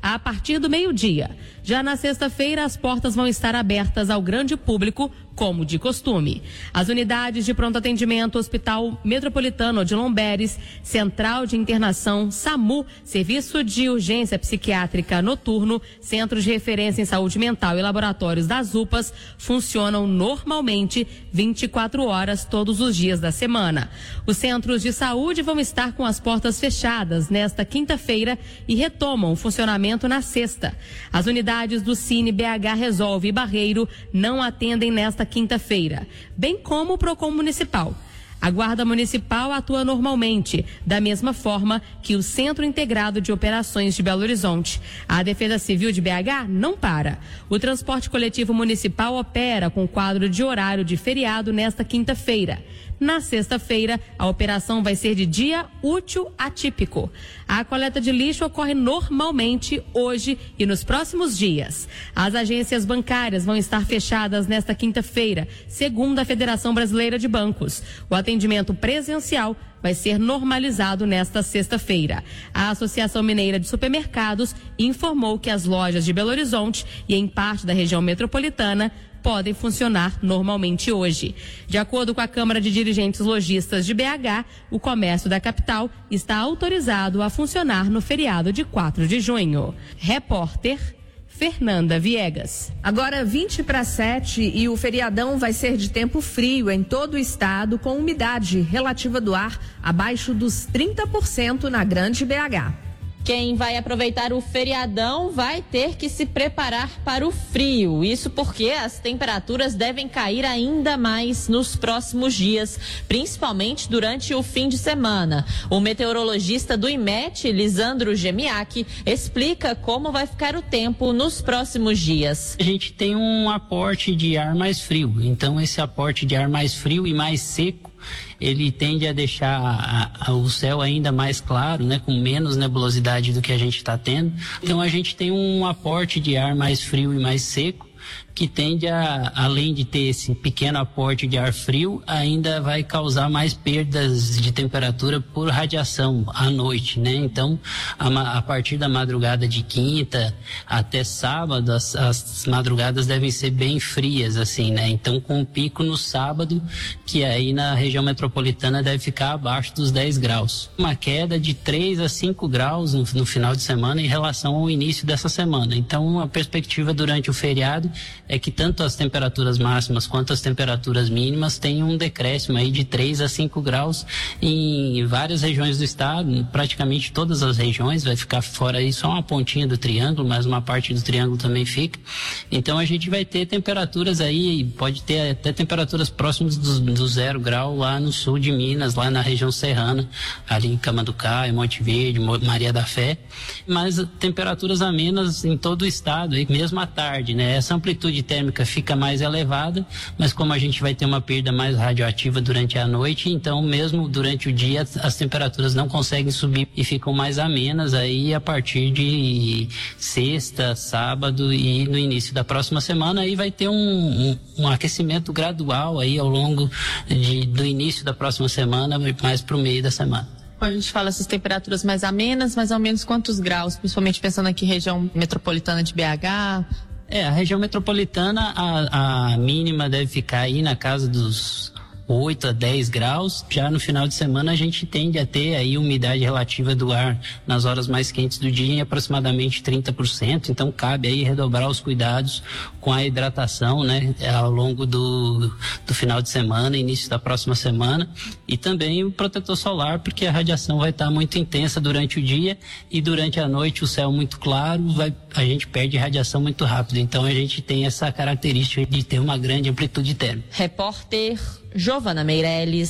a partir do meio-dia. Já na sexta-feira, as portas vão estar abertas ao grande público, como de costume. As unidades de pronto atendimento, Hospital Metropolitano Odilon Beres, Central de Internação, SAMU, Serviço de Urgência Psiquiátrica Noturno, Centros de Referência em Saúde Mental e Laboratórios das UPAs funcionam normalmente 24 horas todos os dias da semana. Os centros de saúde vão estar com as portas fechadas nesta quinta-feira e retomam o funcionamento na sexta. As unidades do Cine BH Resolve e Barreiro não atendem nesta quinta-feira, bem como o Procon Municipal. A Guarda Municipal atua normalmente, da mesma forma que o Centro Integrado de Operações de Belo Horizonte. A Defesa Civil de BH não para. O transporte coletivo municipal opera com quadro de horário de feriado nesta quinta-feira. Na sexta-feira, a operação vai ser de dia útil atípico. A coleta de lixo ocorre normalmente hoje e nos próximos dias. As agências bancárias vão estar fechadas nesta quinta-feira, segundo a Federação Brasileira de Bancos. O atendimento presencial vai ser normalizado nesta sexta-feira. A Associação Mineira de Supermercados informou que as lojas de Belo Horizonte e em parte da região metropolitana podem funcionar normalmente hoje. De acordo com a Câmara de Dirigentes Lojistas de BH, o comércio da capital está autorizado a funcionar no feriado de 4 de junho. Repórter Fernanda Viegas. Agora 6:20 e o feriadão vai ser de tempo frio em todo o estado, com umidade relativa do ar abaixo dos 30% na Grande BH. Quem vai aproveitar o feriadão vai ter que se preparar para o frio. Isso porque as temperaturas devem cair ainda mais nos próximos dias, principalmente durante o fim de semana. O meteorologista do IMET, Lisandro Gemiak, explica como vai ficar o tempo nos próximos dias. A gente tem um aporte de ar mais frio, então esse aporte de ar mais frio e mais seco, ele tende a deixar o céu ainda mais claro, né, com menos nebulosidade do que a gente está tendo. Então a gente tem um aporte de ar mais frio e mais seco, que tende a, além de ter esse pequeno aporte de ar frio, ainda vai causar mais perdas de temperatura por radiação à noite, né? Então, a partir da madrugada de quinta até sábado, as madrugadas devem ser bem frias, assim, né? Então, com um pico no sábado, que aí na região metropolitana deve ficar abaixo dos 10 graus. Uma queda de 3 a 5 graus no final de semana em relação ao início dessa semana. Então, a perspectiva durante o feriado é que tanto as temperaturas máximas quanto as temperaturas mínimas tenham um decréscimo aí de 3 a 5 graus em várias regiões do estado, praticamente todas as regiões. Vai ficar fora aí só uma pontinha do triângulo, mas uma parte do triângulo também fica. Então a gente vai ter temperaturas aí, pode ter até temperaturas próximas do 0 grau lá no sul de Minas, lá na região serrana, ali em Camanducaia, Monte Verde, Maria da Fé, mas temperaturas amenas em todo o estado, aí mesmo à tarde, né? Essa amplitude térmica fica mais elevada, mas como a gente vai ter uma perda mais radioativa durante a noite, então mesmo durante o dia as temperaturas não conseguem subir e ficam mais amenas aí a partir de sexta, sábado e no início da próxima semana. Aí vai ter um aquecimento gradual aí ao longo do início da próxima semana, mais para o meio da semana. Quando a gente fala essas temperaturas mais amenas, mais ou menos quantos graus, principalmente pensando aqui região metropolitana de BH? A região metropolitana, a mínima deve ficar aí na casa dos 8 a 10 graus. Já no final de semana a gente tende a ter aí umidade relativa do ar nas horas mais quentes do dia em aproximadamente 30%, então cabe aí redobrar os cuidados com a hidratação, né, ao longo do final de semana, início da próxima semana, e também o protetor solar, porque a radiação vai estar muito intensa durante o dia e durante a noite o céu muito claro, a gente perde radiação muito rápido, então a gente tem essa característica de ter uma grande amplitude térmica. Repórter Giovana Meirelles.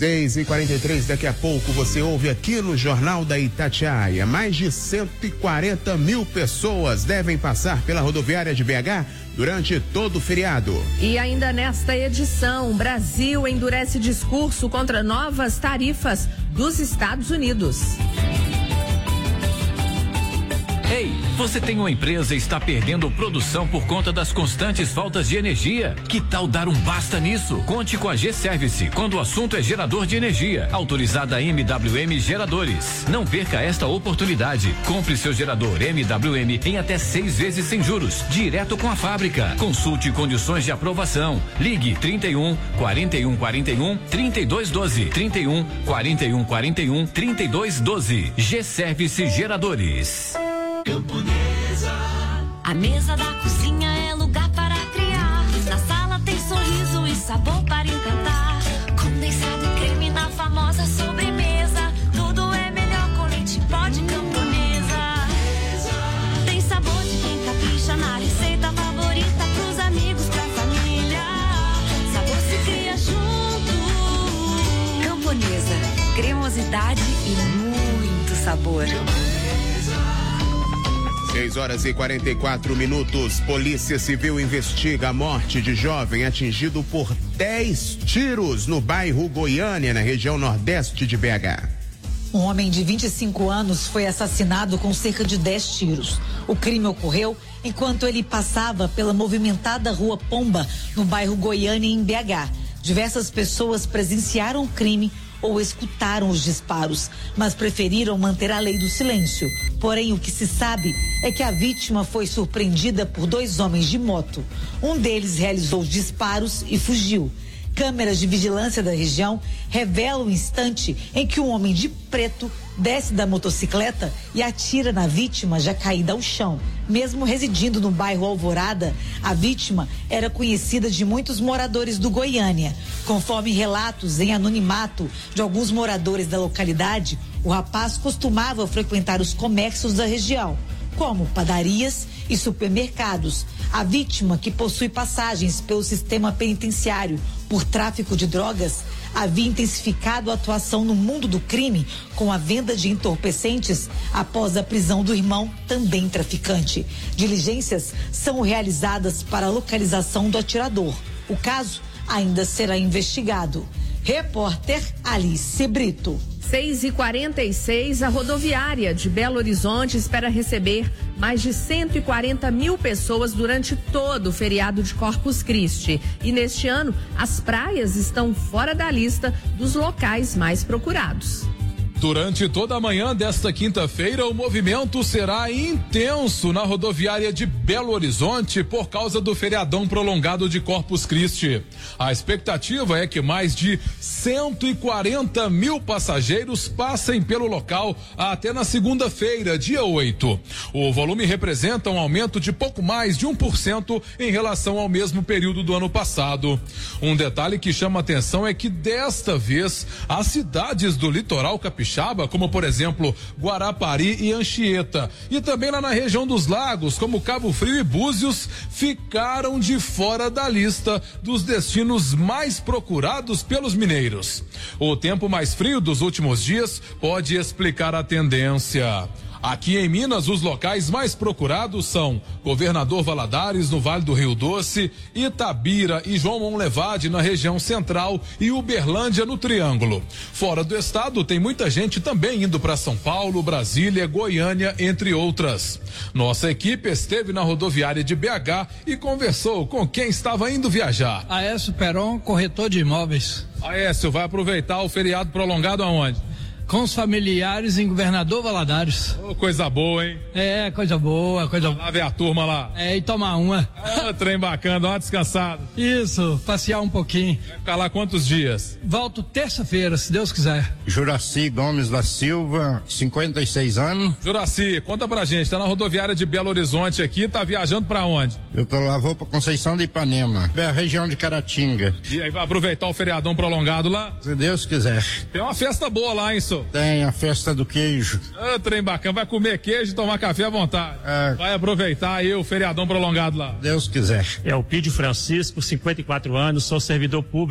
6h43, daqui a pouco você ouve aqui no Jornal da Itatiaia. Mais de 140 mil pessoas devem passar pela rodoviária de BH durante todo o feriado. E ainda nesta edição, Brasil endurece discurso contra novas tarifas dos Estados Unidos. Ei, você tem uma empresa e está perdendo produção por conta das constantes faltas de energia? Que tal dar um basta nisso? Conte com a G-Service quando o assunto é gerador de energia. Autorizada MWM Geradores. Não perca esta oportunidade. Compre seu gerador MWM em até 6 vezes sem juros, direto com a fábrica. Consulte condições de aprovação. Ligue 31 41 41 32 12. 31 41 41 32 12. G-Service Geradores. Camponesa. A mesa da cozinha é lugar para criar. Na sala tem sorriso e sabor para encantar. Condensado e creme na famosa sobremesa. Tudo é melhor com leite em pó de Camponesa. Tem sabor de quem capricha na receita favorita. Pros amigos, pra família. Sabor se cria junto. Camponesa. Cremosidade e muito sabor. 6h44. Polícia Civil investiga a morte de jovem atingido por 10 tiros no bairro Goiânia, na região nordeste de BH. Um homem de 25 anos foi assassinado com cerca de 10 tiros. O crime ocorreu enquanto ele passava pela movimentada Rua Pomba, no bairro Goiânia, em BH. Diversas pessoas presenciaram o crime ou escutaram os disparos, mas preferiram manter a lei do silêncio. Porém, o que se sabe é que a vítima foi surpreendida por 2 homens de moto. Um deles realizou os disparos e fugiu. Câmeras de vigilância da região revelam o instante em que um homem de preto desce da motocicleta e atira na vítima já caída ao chão. Mesmo residindo no bairro Alvorada, a vítima era conhecida de muitos moradores do Goiânia. Conforme relatos em anonimato de alguns moradores da localidade, o rapaz costumava frequentar os comércios da região, como padarias e supermercados. A vítima, que possui passagens pelo sistema penitenciário por tráfico de drogas, havia intensificado a atuação no mundo do crime com a venda de entorpecentes após a prisão do irmão, também traficante. Diligências são realizadas para a localização do atirador. O caso ainda será investigado. Repórter Alice Brito. 6h46, a rodoviária de Belo Horizonte espera receber mais de 140 mil pessoas durante todo o feriado de Corpus Christi. E neste ano, as praias estão fora da lista dos locais mais procurados. Durante toda a manhã desta quinta-feira, o movimento será intenso na rodoviária de Belo Horizonte por causa do feriadão prolongado de Corpus Christi. A expectativa é que mais de 140 mil passageiros passem pelo local até na segunda-feira, dia 8. O volume representa um aumento de pouco mais de 1% em relação ao mesmo período do ano passado. Um detalhe que chama atenção é que desta vez as cidades do litoral capixaba, como por exemplo Guarapari e Anchieta, e também lá na região dos lagos, como Cabo Frio e Búzios, ficaram de fora da lista dos destinos mais procurados pelos mineiros. O tempo mais frio dos últimos dias pode explicar a tendência. Aqui em Minas, os locais mais procurados são Governador Valadares, no Vale do Rio Doce, Itabira e João Monlevade, na região central, e Uberlândia, no Triângulo. Fora do estado, tem muita gente também indo para São Paulo, Brasília, Goiânia, entre outras. Nossa equipe esteve na rodoviária de BH e conversou com quem estava indo viajar. Aécio Peron, corretor de imóveis. Aécio, vai aproveitar o feriado prolongado aonde? Com os familiares em Governador Valadares. Oh, coisa boa, hein? É, coisa boa, coisa boa. Lá ver a turma lá. É, e tomar uma. Ah, trem bacana, dá uma descansada. Isso, passear um pouquinho. Vai ficar lá quantos dias? Volto terça-feira, se Deus quiser. Juraci Gomes da Silva, 56 anos. Juraci, conta pra gente, tá na rodoviária de Belo Horizonte aqui, tá viajando pra onde? Eu tô lá, vou pra Conceição de Ipanema, é a região de Caratinga. E aí vai aproveitar o feriadão prolongado lá? Se Deus quiser. Tem uma festa boa lá, hein, senhor? Tem a festa do queijo. Ah, trem bacana, vai comer queijo e tomar café à vontade. Vai aproveitar aí o feriadão prolongado lá. Deus quiser. É o Pídio Francisco, 54 anos, sou servidor público.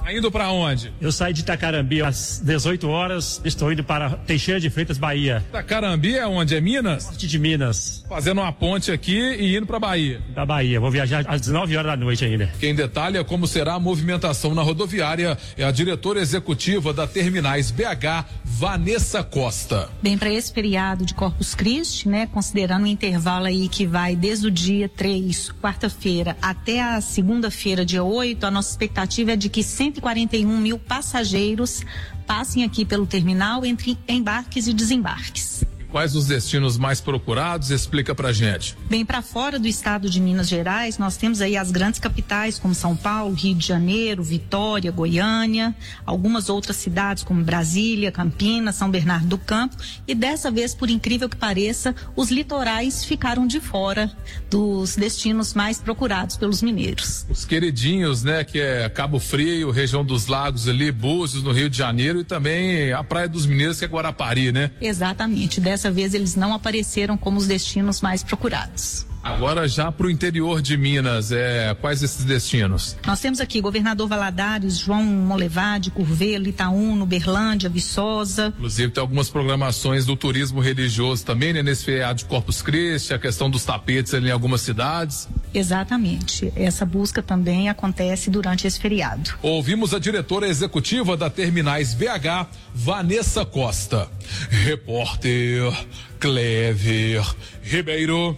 Indo para onde? Eu saí de Itacarambi às 18 horas, estou indo para Teixeira de Freitas, Bahia. Itacarambi é onde? É Minas? Norte de Minas. Fazendo uma ponte aqui e indo para Bahia. Da Bahia, vou viajar às 19 horas da noite ainda. Quem detalha como será a movimentação na rodoviária é a diretora executiva da Terminais BH, Vanessa Costa. Bem, para esse feriado de Corpus Christi, né, considerando um intervalo aí que vai desde o dia 3, quarta-feira, até a segunda-feira, dia 8, a nossa expectativa é de que 141 mil passageiros passem aqui pelo terminal entre embarques e desembarques. Quais os destinos mais procurados? Explica pra gente. Bem, para fora do estado de Minas Gerais, nós temos aí as grandes capitais como São Paulo, Rio de Janeiro, Vitória, Goiânia, algumas outras cidades como Brasília, Campinas, São Bernardo do Campo, e dessa vez, por incrível que pareça, os litorais ficaram de fora dos destinos mais procurados pelos mineiros. Os queridinhos, né, que é Cabo Frio, região dos lagos ali, Búzios, no Rio de Janeiro, e também a Praia dos Mineiros, que é Guarapari, né? Exatamente. Dessa vez eles não apareceram como os destinos mais procurados. Agora já para o interior de Minas, quais esses destinos? Nós temos aqui Governador Valadares, João Molevade, Curvelo, Itaúna, Uberlândia, Viçosa. Inclusive tem algumas programações do turismo religioso também, né? Nesse feriado de Corpus Christi, a questão dos tapetes ali em algumas cidades. Exatamente, essa busca também acontece durante esse feriado. Ouvimos a diretora executiva da Terminais BH, Vanessa Costa. Repórter Clever Ribeiro.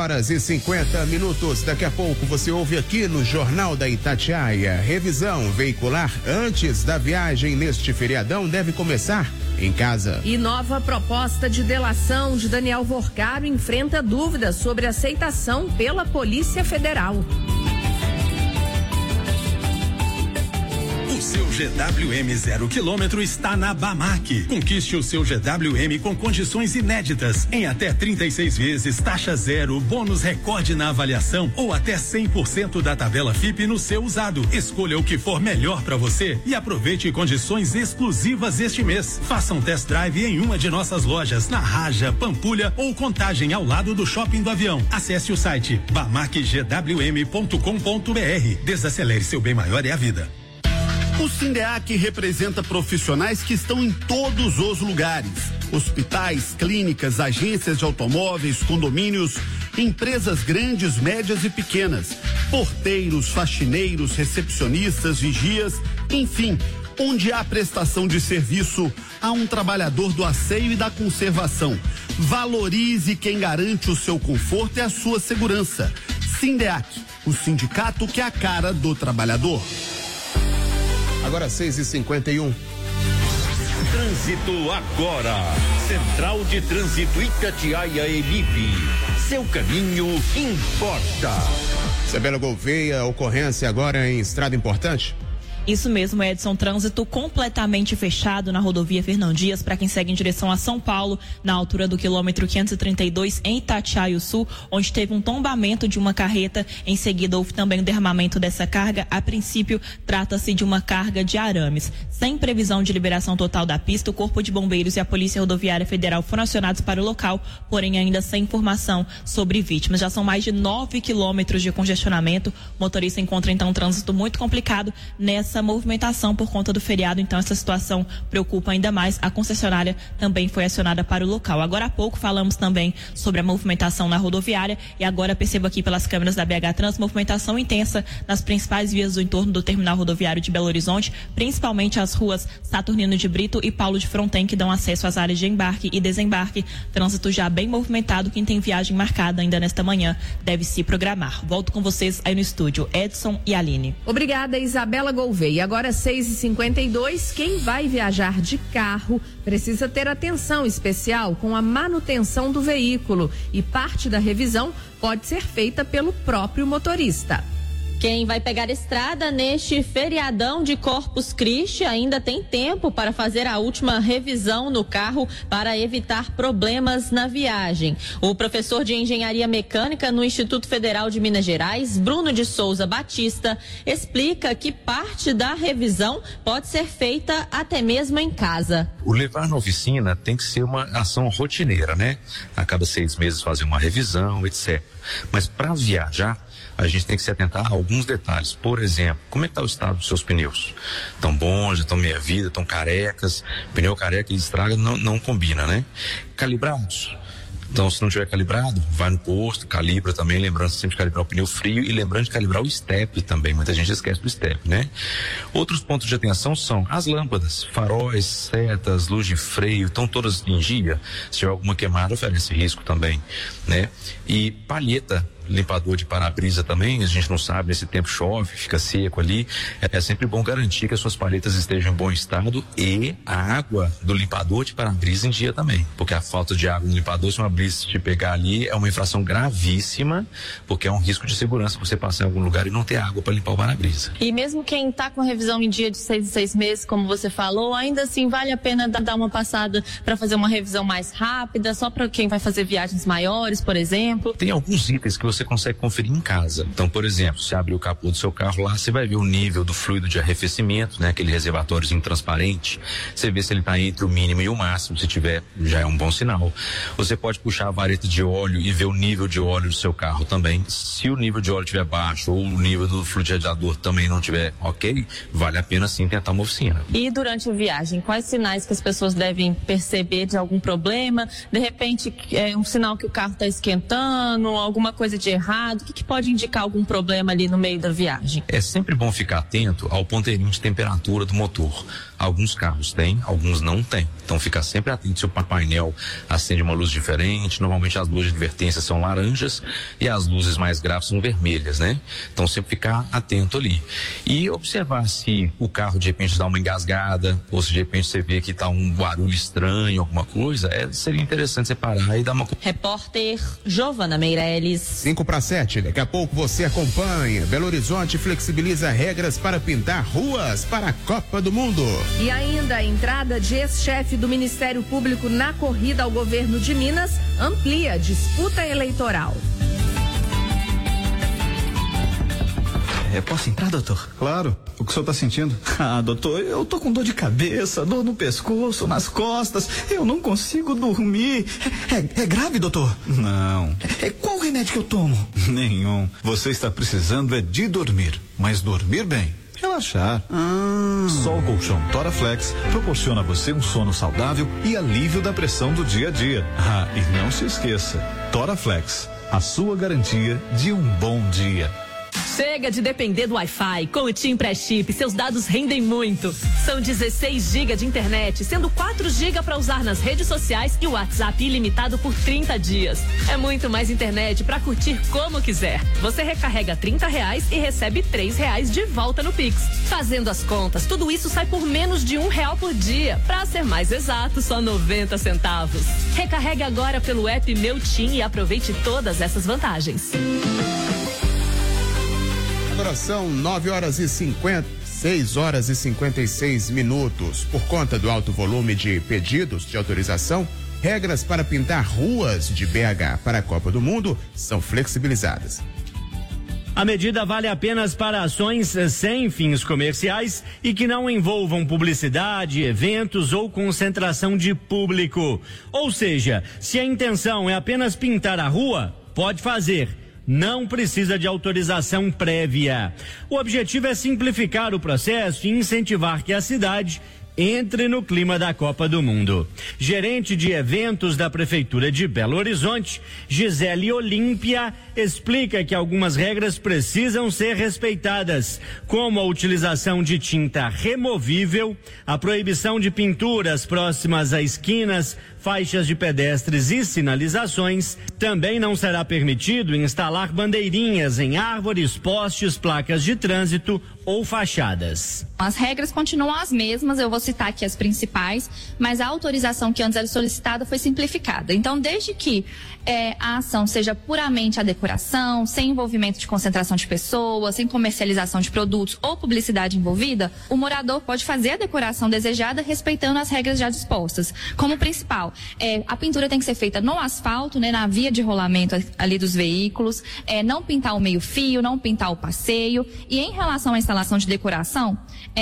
6h50. Daqui a pouco você ouve aqui no Jornal da Itatiaia. Revisão veicular antes da viagem neste feriadão deve começar em casa. E nova proposta de delação de Daniel Vorcaro enfrenta dúvidas sobre aceitação pela Polícia Federal. O seu GWM 0 km está na Bamac. Conquiste o seu GWM com condições inéditas, em até 36 vezes, taxa zero, bônus recorde na avaliação ou até 100% da tabela FIP no seu usado. Escolha o que for melhor para você e aproveite condições exclusivas este mês. Faça um test drive em uma de nossas lojas, na Raja, Pampulha ou Contagem, ao lado do Shopping do Avião. Acesse o site bamacgwm.com.br. Desacelere, seu bem maior é a vida. O Sindeac representa profissionais que estão em todos os lugares: hospitais, clínicas, agências de automóveis, condomínios, empresas grandes, médias e pequenas, porteiros, faxineiros, recepcionistas, vigias, enfim, onde há prestação de serviço, há um trabalhador do asseio e da conservação. Valorize quem garante o seu conforto e a sua segurança. Sindeac, o sindicato que é a cara do trabalhador. Agora 6h51. Trânsito agora. Central de Trânsito Itatiaia Elibe. Seu caminho importa. Isabela Gouveia, ocorrência agora em estrada importante? Isso mesmo, Edson. Trânsito completamente fechado na rodovia Fernão Dias para quem segue em direção a São Paulo, na altura do quilômetro 532 em Itatiaia-Sul, onde teve um tombamento de uma carreta. Em seguida, houve também o derramamento dessa carga. A princípio, trata-se de uma carga de arames. Sem previsão de liberação total da pista, o Corpo de Bombeiros e a Polícia Rodoviária Federal foram acionados para o local, porém ainda sem informação sobre vítimas. Já são mais de 9 quilômetros de congestionamento. O motorista encontra então um trânsito muito complicado nessa movimentação por conta do feriado, então essa situação preocupa ainda mais. A concessionária também foi acionada para o local. Agora há pouco falamos também sobre a movimentação na rodoviária e agora percebo aqui pelas câmeras da BH Trans movimentação intensa nas principais vias do entorno do terminal rodoviário de Belo Horizonte, principalmente as ruas Saturnino de Brito e Paulo de Fronten, que dão acesso às áreas de embarque e desembarque. Trânsito já bem movimentado. Quem tem viagem marcada ainda nesta manhã deve se programar. Volto com vocês aí no estúdio, Edson e Aline. Obrigada, Isabela Gouveia. E agora 6h52, quem vai viajar de carro precisa ter atenção especial com a manutenção do veículo e parte da revisão pode ser feita pelo próprio motorista. Quem vai pegar estrada neste feriadão de Corpus Christi ainda tem tempo para fazer a última revisão no carro para evitar problemas na viagem. O professor de Engenharia Mecânica no Instituto Federal de Minas Gerais, Bruno de Souza Batista, explica que parte da revisão pode ser feita até mesmo em casa. O levar na oficina tem que ser uma ação rotineira, né? A cada 6 meses fazer uma revisão, etc. Mas para viajar, a gente tem que se atentar a alguns detalhes. Por exemplo, como é que está o estado dos seus pneus? Estão bons, já estão meia vida, estão carecas. Pneu careca e estraga não combina, né? Calibrados. Então, se não tiver calibrado, vai no posto, calibra também, lembrando sempre de calibrar o pneu frio e lembrando de calibrar o step também. Muita gente esquece do step, né? Outros pontos de atenção são as lâmpadas, faróis, setas, luz de freio, estão todas em dia. Se tiver alguma queimada, oferece risco também, né? E palheta, limpador de para-brisa também, a gente não sabe, nesse tempo chove, fica seco ali, é sempre bom garantir que as suas palhetas estejam em bom estado e a água do limpador de para-brisa em dia também, porque a falta de água no limpador, se uma brisa te pegar ali, é uma infração gravíssima, porque é um risco de segurança você passar em algum lugar e não ter água para limpar o para-brisa. E mesmo quem está com revisão em dia de 6 em 6 meses, como você falou, ainda assim vale a pena dar uma passada para fazer uma revisão mais rápida, só para quem vai fazer viagens maiores, por exemplo? Tem alguns itens que você consegue conferir em casa. Então, por exemplo, se abrir o capô do seu carro lá, você vai ver o nível do fluido de arrefecimento, né? Aquele reservatóriozinho transparente. Você vê se ele está entre o mínimo e o máximo. Se tiver, já é um bom sinal. Você pode puxar a vareta de óleo e ver o nível de óleo do seu carro também. Se o nível de óleo estiver baixo ou o nível do fluido de radiador também não estiver ok, vale a pena sim tentar uma oficina. E durante a viagem, quais sinais que as pessoas devem perceber de algum problema? De repente, é um sinal que o carro está esquentando, alguma coisa de errado? O que pode indicar algum problema ali no meio da viagem? É sempre bom ficar atento ao ponteirinho de temperatura do motor. Alguns carros têm, alguns não têm. Então fica sempre atento se o painel acende uma luz diferente. Normalmente as luzes de advertência são laranjas e as luzes mais graves são vermelhas, né? Então sempre ficar atento ali. E observar se o carro de repente dá uma engasgada ou se de repente você vê que está um barulho estranho, alguma coisa, seria interessante você parar e dar uma... Repórter Giovana Meirelles. 5:07, daqui a pouco você acompanha. Belo Horizonte flexibiliza regras para pintar ruas para a Copa do Mundo. E ainda a entrada de ex-chefe do Ministério Público na corrida ao governo de Minas amplia a disputa eleitoral. Posso entrar, doutor? Claro. O que o senhor está sentindo? Ah, doutor, eu tô com dor de cabeça, dor no pescoço, nas costas. Eu não consigo dormir. É grave, doutor? Não. Qual remédio que eu tomo? Nenhum. Você está precisando de dormir. Mas dormir bem. Relaxar. Só o colchão Toraflex proporciona a você um sono saudável e alívio da pressão do dia a dia. Ah, e não se esqueça, Toraflex, a sua garantia de um bom dia. Chega de depender do Wi-Fi. Com o TIM Pré-Chip, seus dados rendem muito. São 16 GB de internet, sendo 4 GB para usar nas redes sociais e o WhatsApp ilimitado por 30 dias. É muito mais internet para curtir como quiser. Você recarrega R$30 e recebe R$3 de volta no Pix. Fazendo as contas, tudo isso sai por menos de R$1 por dia. Para ser mais exato, só 90 centavos. Recarregue agora pelo app Meu TIM e aproveite todas essas vantagens. Agora são 6 horas e 56 minutos. Por conta do alto volume de pedidos de autorização, regras para pintar ruas de BH para a Copa do Mundo são flexibilizadas. A medida vale apenas para ações sem fins comerciais e que não envolvam publicidade, eventos ou concentração de público. Ou seja, se a intenção é apenas pintar a rua, pode fazer. Não precisa de autorização prévia. O objetivo é simplificar o processo e incentivar que a cidade entre no clima da Copa do Mundo. Gerente de eventos da Prefeitura de Belo Horizonte, Gisele Olímpia, explica que algumas regras precisam ser respeitadas, como a utilização de tinta removível, a proibição de pinturas próximas a esquinas, faixas de pedestres e sinalizações. Também não será permitido instalar bandeirinhas em árvores, postes, placas de trânsito ou fachadas. As regras continuam as mesmas, eu vou citar aqui as principais, mas a autorização que antes era solicitada foi simplificada. Então, desde que a ação seja puramente a decoração, sem envolvimento de concentração de pessoas, sem comercialização de produtos ou publicidade envolvida, o morador pode fazer a decoração desejada respeitando as regras já dispostas. Como principal, a pintura tem que ser feita no asfalto, né, na via de rolamento ali dos veículos, não pintar o meio-fio, não pintar o passeio. E em relação à instalação de decoração,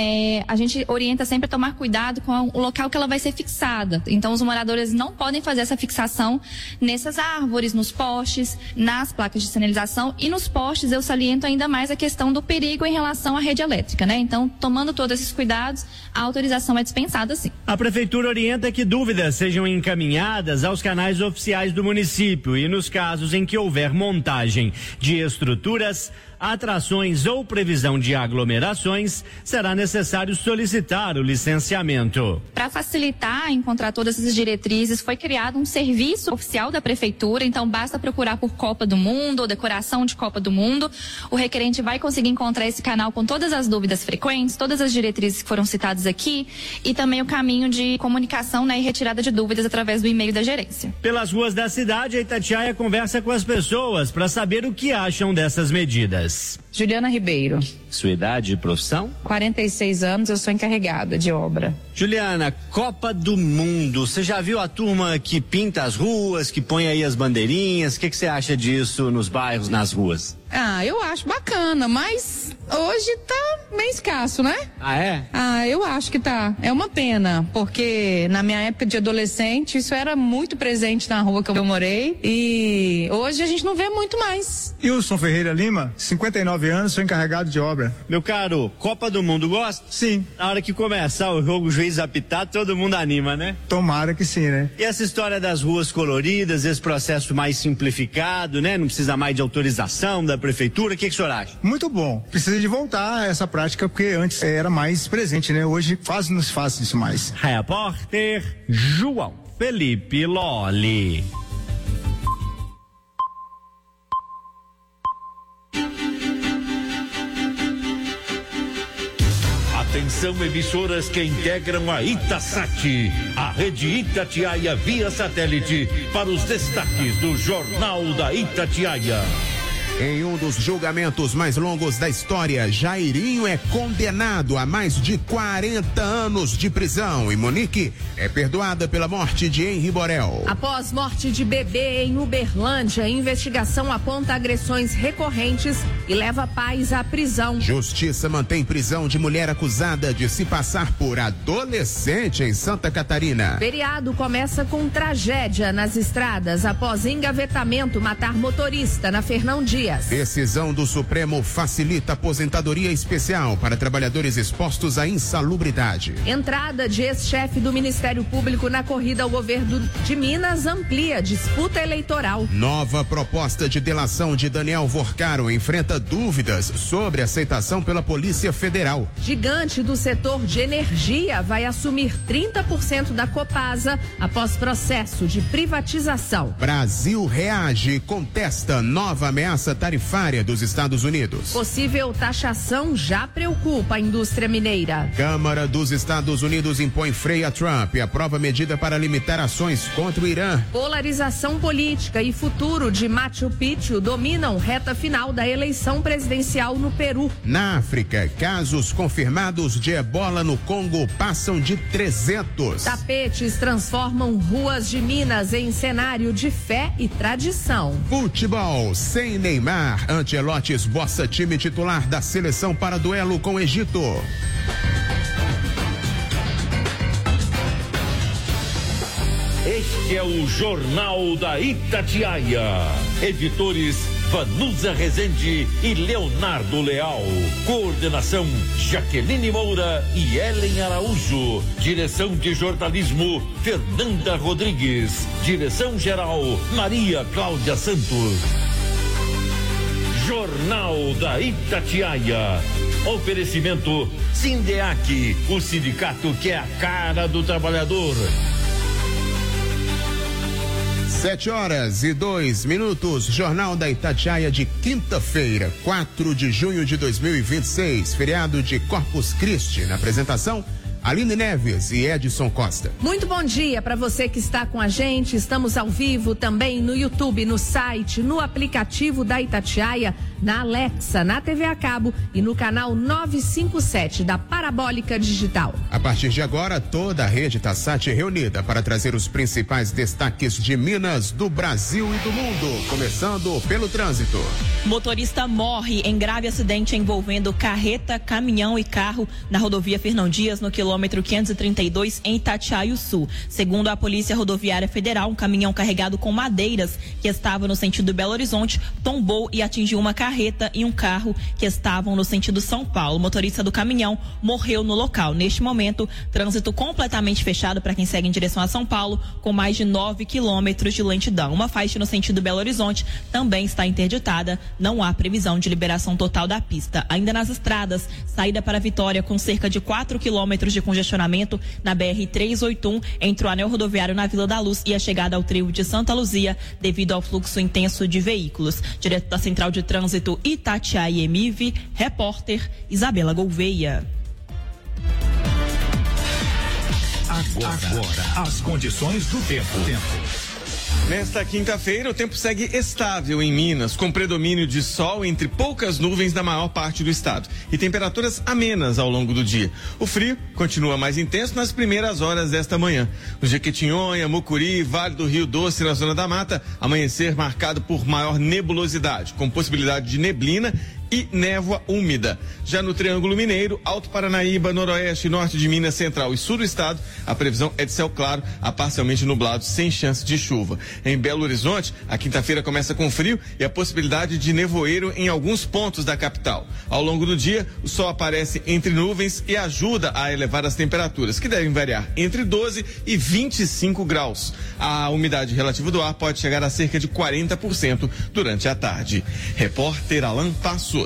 a gente orienta sempre a tomar cuidado com o local que ela vai ser fixada. Então, os moradores não podem fazer essa fixação nessas árvores, nos postes, nas placas de sinalização, e nos postes eu saliento ainda mais a questão do perigo em relação à rede elétrica, né? Então, tomando todos esses cuidados, a autorização é dispensada, sim. A prefeitura orienta que dúvidas sejam encaminhadas aos canais oficiais do município e nos casos em que houver montagem de estruturas, atrações ou previsão de aglomerações, será necessário solicitar o licenciamento. Para facilitar encontrar todas essas diretrizes, foi criado um serviço oficial da prefeitura, então basta procurar por Copa do Mundo ou decoração de Copa do Mundo. O requerente vai conseguir encontrar esse canal com todas as dúvidas frequentes, todas as diretrizes que foram citadas aqui e também o caminho de comunicação, né, e retirada de dúvidas através do e-mail da gerência. Pelas ruas da cidade, a Itatiaia conversa com as pessoas para saber o que acham dessas medidas. Juliana Ribeiro. Sua idade e profissão? 46 anos, eu sou encarregada de obra. Juliana, Copa do Mundo, você já viu a turma que pinta as ruas, que põe aí as bandeirinhas? O que você acha disso nos bairros, nas ruas? Eu acho bacana, mas hoje tá meio escasso, né? Ah, é? Eu acho que tá. É uma pena, porque na minha época de adolescente, isso era muito presente na rua que eu morei, e hoje a gente não vê muito mais. Wilson Ferreira Lima, 59 anos, sou encarregado de obra. Meu caro, Copa do Mundo gosta? Sim. Na hora que começar o jogo, o juiz apitar, todo mundo anima, né? Tomara que sim, né? E essa história das ruas coloridas, esse processo mais simplificado, né? Não precisa mais de autorização da prefeitura, o que o senhor acha? Muito bom. Precisa de voltar a essa prática, porque antes era mais presente, né? Hoje quase não se faz isso mais. Repórter João Felipe Lolli. Atenção, emissoras que integram a Itasat, a rede Itatiaia via satélite, para os destaques do Jornal da Itatiaia. Em um dos julgamentos mais longos da história, Jairinho é condenado a mais de 40 anos de prisão e Monique é perdoada pela morte de Henri Borel. Após morte de bebê em Uberlândia, a investigação aponta agressões recorrentes e leva pais à prisão. Justiça mantém prisão de mulher acusada de se passar por adolescente em Santa Catarina. Feriado começa com tragédia nas estradas após engavetamento matar motorista na Fernão Dias. Decisão do Supremo facilita aposentadoria especial para trabalhadores expostos à insalubridade. Entrada de ex-chefe do Ministério Público na corrida ao governo de Minas amplia disputa eleitoral. Nova proposta de delação de Daniel Vorcaro enfrenta dúvidas sobre aceitação pela Polícia Federal. Gigante do setor de energia vai assumir 30% da Copasa após processo de privatização. Brasil reage e contesta nova ameaça tarifária dos Estados Unidos. Possível taxação já preocupa a indústria mineira. Câmara dos Estados Unidos impõe freio a Trump e aprova medida para limitar ações contra o Irã. Polarização política e futuro de Machu Picchu dominam reta final da eleição presidencial no Peru. Na África, casos confirmados de ebola no Congo passam de 300. Tapetes transformam ruas de Minas em cenário de fé e tradição. Futebol sem Neymar. Ancelotti esboça time titular da seleção para duelo com o Egito. Este é o Jornal da Itatiaia. Editores Vanusa Rezende e Leonardo Leal. Coordenação Jaqueline Moura e Ellen Araújo. Direção de jornalismo Fernanda Rodrigues. Direção geral Maria Cláudia Santos. Jornal da Itatiaia. Oferecimento Sindeac, o sindicato que é a cara do trabalhador. 7h02. Jornal da Itatiaia de quinta-feira, 4 de junho de 2026, feriado de Corpus Christi. Na apresentação, Aline Neves e Edson Costa. Muito bom dia para você que está com a gente. Estamos ao vivo também no YouTube, no site, no aplicativo da Itatiaia, na Alexa, na TV a cabo e no canal 957 da Parabólica Digital. A partir de agora, toda a rede Tassat é reunida para trazer os principais destaques de Minas, do Brasil e do mundo. Começando pelo trânsito. Motorista morre em grave acidente envolvendo carreta, caminhão e carro na rodovia Fernão Dias, no quilômetro 532, em Itatiaia Sul. Segundo a Polícia Rodoviária Federal, um caminhão carregado com madeiras que estava no sentido Belo Horizonte tombou e atingiu uma carreta e um carro que estavam no sentido São Paulo. O motorista do caminhão morreu no local. Neste momento, trânsito completamente fechado para quem segue em direção a São Paulo, com mais de 9 quilômetros de lentidão. Uma faixa no sentido Belo Horizonte também está interditada. Não há previsão de liberação total da pista. Ainda nas estradas, saída para Vitória com cerca de 4 quilômetros de congestionamento na BR-381 entre o anel rodoviário na Vila da Luz e a chegada ao trevo de Santa Luzia, devido ao fluxo intenso de veículos. Direto da Central de Trânsito Itatiaia e MIV, repórter Isabela Gouveia. Agora, as condições do tempo. Nesta quinta-feira, o tempo segue estável em Minas, com predomínio de sol entre poucas nuvens na maior parte do estado e temperaturas amenas ao longo do dia. O frio continua mais intenso nas primeiras horas desta manhã. No Jequitinhonha, Mucuri, Vale do Rio Doce, na Zona da Mata, amanhecer marcado por maior nebulosidade, com possibilidade de neblina e névoa úmida. Já no Triângulo Mineiro, Alto Paranaíba, Noroeste, Norte de Minas, Central e Sul do estado, a previsão é de céu claro a parcialmente nublado, sem chance de chuva. Em Belo Horizonte, a quinta-feira começa com frio e a possibilidade de nevoeiro em alguns pontos da capital. Ao longo do dia, o sol aparece entre nuvens e ajuda a elevar as temperaturas, que devem variar entre 12 e 25 graus. A umidade relativa do ar pode chegar a cerca de 40% durante a tarde. Repórter Alan Passos.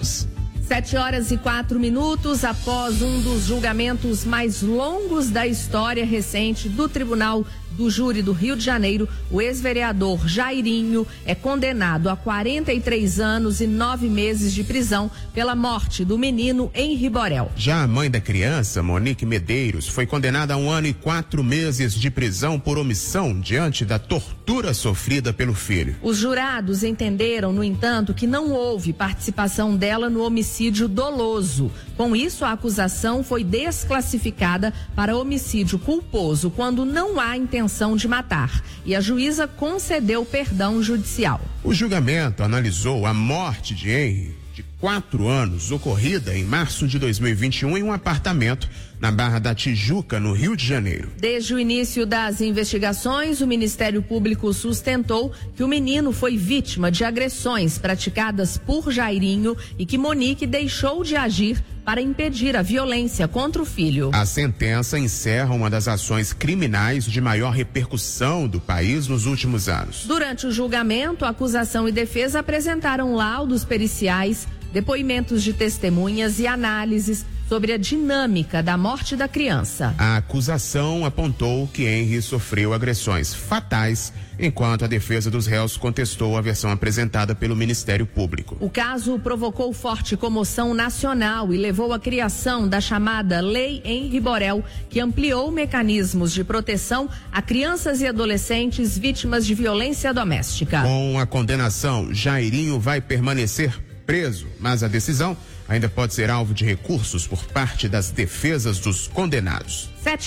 7h04 após um dos julgamentos mais longos da história recente do Tribunal do Júri do Rio de Janeiro, o ex-vereador Jairinho é condenado a 43 anos e 9 meses de prisão pela morte do menino Henri Borel. Já a mãe da criança, Monique Medeiros, foi condenada a 1 ano e 4 meses de prisão por omissão diante da tortura sofrida pelo filho. Os jurados entenderam, no entanto, que não houve participação dela no homicídio doloso. Com isso, a acusação foi desclassificada para homicídio culposo quando não há intenção de matar, e a juíza concedeu perdão judicial. O julgamento analisou a morte de Henri, de 4 anos, ocorrida em março de 2021 em um apartamento na Barra da Tijuca, no Rio de Janeiro. Desde o início das investigações, o Ministério Público sustentou que o menino foi vítima de agressões praticadas por Jairinho e que Monique deixou de agir para impedir a violência contra o filho. A sentença encerra uma das ações criminais de maior repercussão do país nos últimos anos. Durante o julgamento, a acusação e defesa apresentaram laudos periciais, depoimentos de testemunhas e análises sobre a dinâmica da morte da criança. A acusação apontou que Henri sofreu agressões fatais, enquanto a defesa dos réus contestou a versão apresentada pelo Ministério Público. O caso provocou forte comoção nacional e levou à criação da chamada Lei Henri Borel, que ampliou mecanismos de proteção a crianças e adolescentes vítimas de violência doméstica. Com a condenação, Jairinho vai permanecer preso, mas a decisão ainda pode ser alvo de recursos por parte das defesas dos condenados.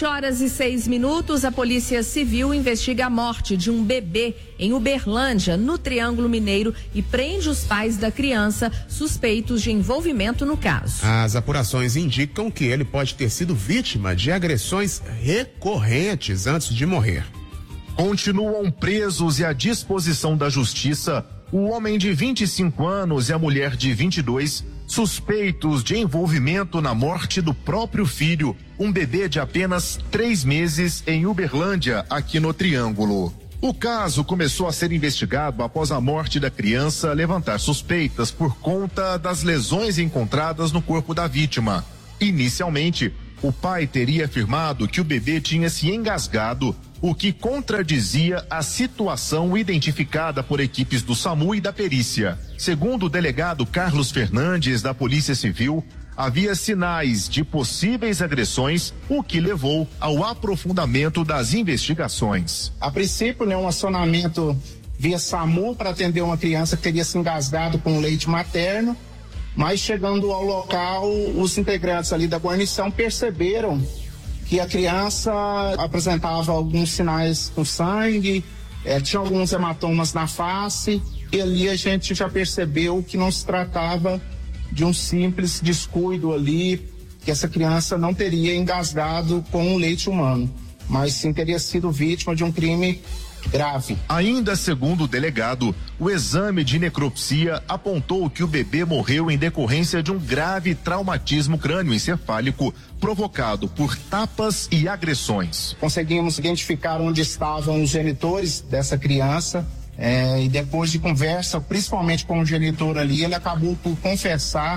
7h06, a Polícia Civil investiga a morte de um bebê em Uberlândia, no Triângulo Mineiro, e prende os pais da criança suspeitos de envolvimento no caso. As apurações indicam que ele pode ter sido vítima de agressões recorrentes antes de morrer. Continuam presos e à disposição da justiça o homem de 25 anos e a mulher de 22, suspeitos de envolvimento na morte do próprio filho, um bebê de apenas 3 meses em Uberlândia, aqui no Triângulo. O caso começou a ser investigado após a morte da criança levantar suspeitas por conta das lesões encontradas no corpo da vítima. Inicialmente, o pai teria afirmado que o bebê tinha se engasgado, o que contradizia a situação identificada por equipes do SAMU e da perícia. Segundo o delegado Carlos Fernandes, da Polícia Civil, havia sinais de possíveis agressões, o que levou ao aprofundamento das investigações. A princípio, um acionamento via SAMU para atender uma criança que teria se engasgado com leite materno, mas chegando ao local, os integrantes ali da guarnição perceberam que a criança apresentava alguns sinais com sangue, tinha alguns hematomas na face, e ali a gente já percebeu que não se tratava de um simples descuido ali, que essa criança não teria engasgado com o leite humano, mas sim teria sido vítima de um crime grave. Ainda segundo o delegado, o exame de necropsia apontou que o bebê morreu em decorrência de um grave traumatismo crânioencefálico provocado por tapas e agressões. Conseguimos identificar onde estavam os genitores dessa criança, e depois de conversa, principalmente com o genitor ali, ele acabou por confessar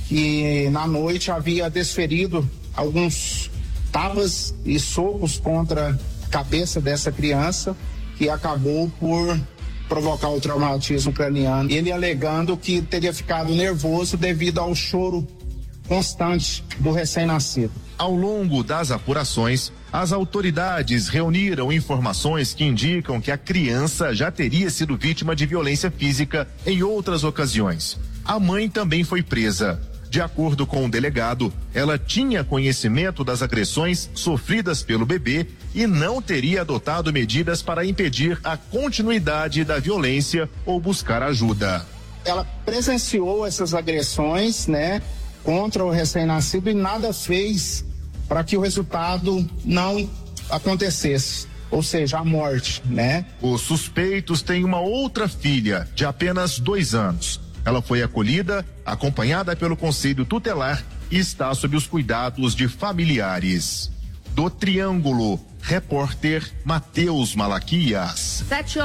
que na noite havia desferido alguns tapas e socos contra a cabeça dessa criança, que acabou por provocar o traumatismo craniano. Ele alegando que teria ficado nervoso devido ao choro constante do recém-nascido. Ao longo das apurações, as autoridades reuniram informações que indicam que a criança já teria sido vítima de violência física em outras ocasiões. A mãe também foi presa. De acordo com o delegado, ela tinha conhecimento das agressões sofridas pelo bebê e não teria adotado medidas para impedir a continuidade da violência ou buscar ajuda. Ela presenciou essas agressões, contra o recém-nascido e nada fez para que o resultado não acontecesse, ou seja, a morte, Os suspeitos têm uma outra filha de apenas 2 anos. Ela foi acolhida, acompanhada pelo Conselho Tutelar e está sob os cuidados de familiares. Do Triângulo, repórter Matheus Malaquias.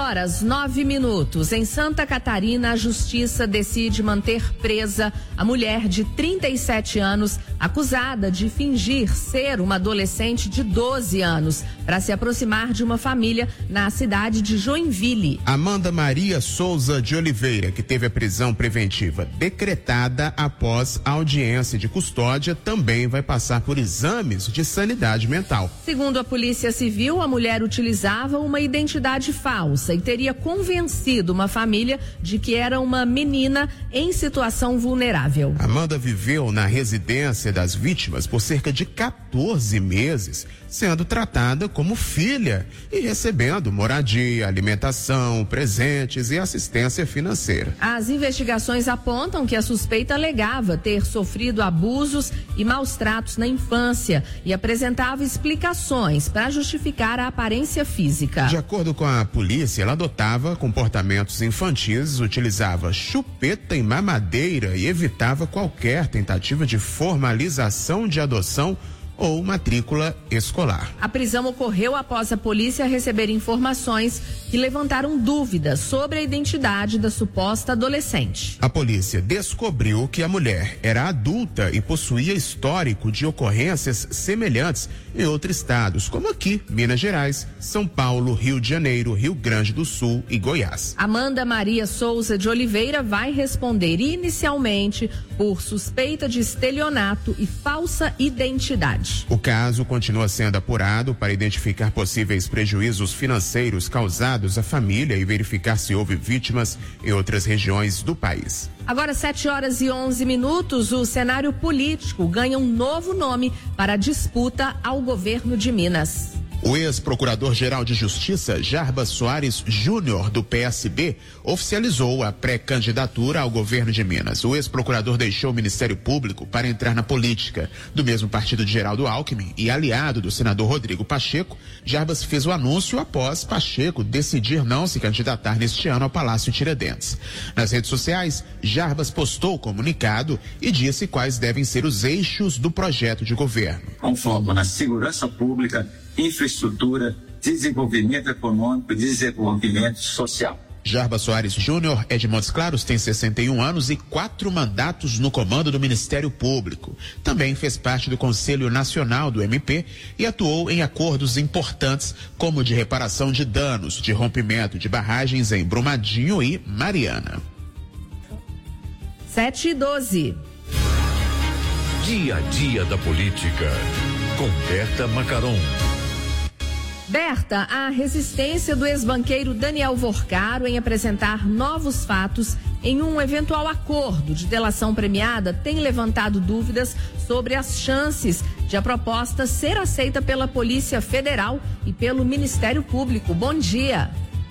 7:09. Em Santa Catarina, a justiça decide manter presa a mulher de 37 anos, acusada de fingir ser uma adolescente de 12 anos, para se aproximar de uma família na cidade de Joinville. Amanda Maria Souza de Oliveira, que teve a prisão preventiva decretada após a audiência de custódia, também vai passar por exames de sanidade mental. Segundo a Polícia Civil, a mulher utilizava uma identidade falsa e teria convencido uma família de que era uma menina em situação vulnerável. Amanda viveu na residência das vítimas por cerca de 14 meses, sendo tratada como filha e recebendo moradia, alimentação, presentes e assistência financeira. As investigações apontam que a suspeita alegava ter sofrido abusos e maus tratos na infância e apresentava explicações para justificar a aparência física. De acordo com a polícia, ela adotava comportamentos infantis, utilizava chupeta e mamadeira e evitava qualquer tentativa de formalização de adoção ou matrícula escolar. A prisão ocorreu após a polícia receber informações que levantaram dúvidas sobre a identidade da suposta adolescente. A polícia descobriu que a mulher era adulta e possuía histórico de ocorrências semelhantes em outros estados, como aqui, Minas Gerais, São Paulo, Rio de Janeiro, Rio Grande do Sul e Goiás. Amanda Maria Souza de Oliveira vai responder inicialmente por suspeita de estelionato e falsa identidade. O caso continua sendo apurado para identificar possíveis prejuízos financeiros causados à família e verificar se houve vítimas em outras regiões do país. Agora 7:11, o cenário político ganha um novo nome para a disputa ao governo de Minas. O ex-procurador-geral de Justiça, Jarbas Soares Júnior, do PSB, oficializou a pré-candidatura ao governo de Minas. O ex-procurador deixou o Ministério Público para entrar na política. Do mesmo partido de Geraldo Alckmin e aliado do senador Rodrigo Pacheco, Jarbas fez o anúncio após Pacheco decidir não se candidatar neste ano ao Palácio Tiradentes. Nas redes sociais, Jarbas postou o comunicado e disse quais devem ser os eixos do projeto de governo. Com foco na segurança pública, infraestrutura, desenvolvimento econômico e desenvolvimento social. Jarbas Soares Júnior é de Montes Claros, tem 61 anos e 4 mandatos no comando do Ministério Público. Também fez parte do Conselho Nacional do MP e atuou em acordos importantes, como de reparação de danos, de rompimento de barragens em Brumadinho e Mariana. 7:12. Dia a dia da política. Com Berta Macaron. Berta, a resistência do ex-banqueiro Daniel Vorcaro em apresentar novos fatos em um eventual acordo de delação premiada tem levantado dúvidas sobre as chances de a proposta ser aceita pela Polícia Federal e pelo Ministério Público. Bom dia.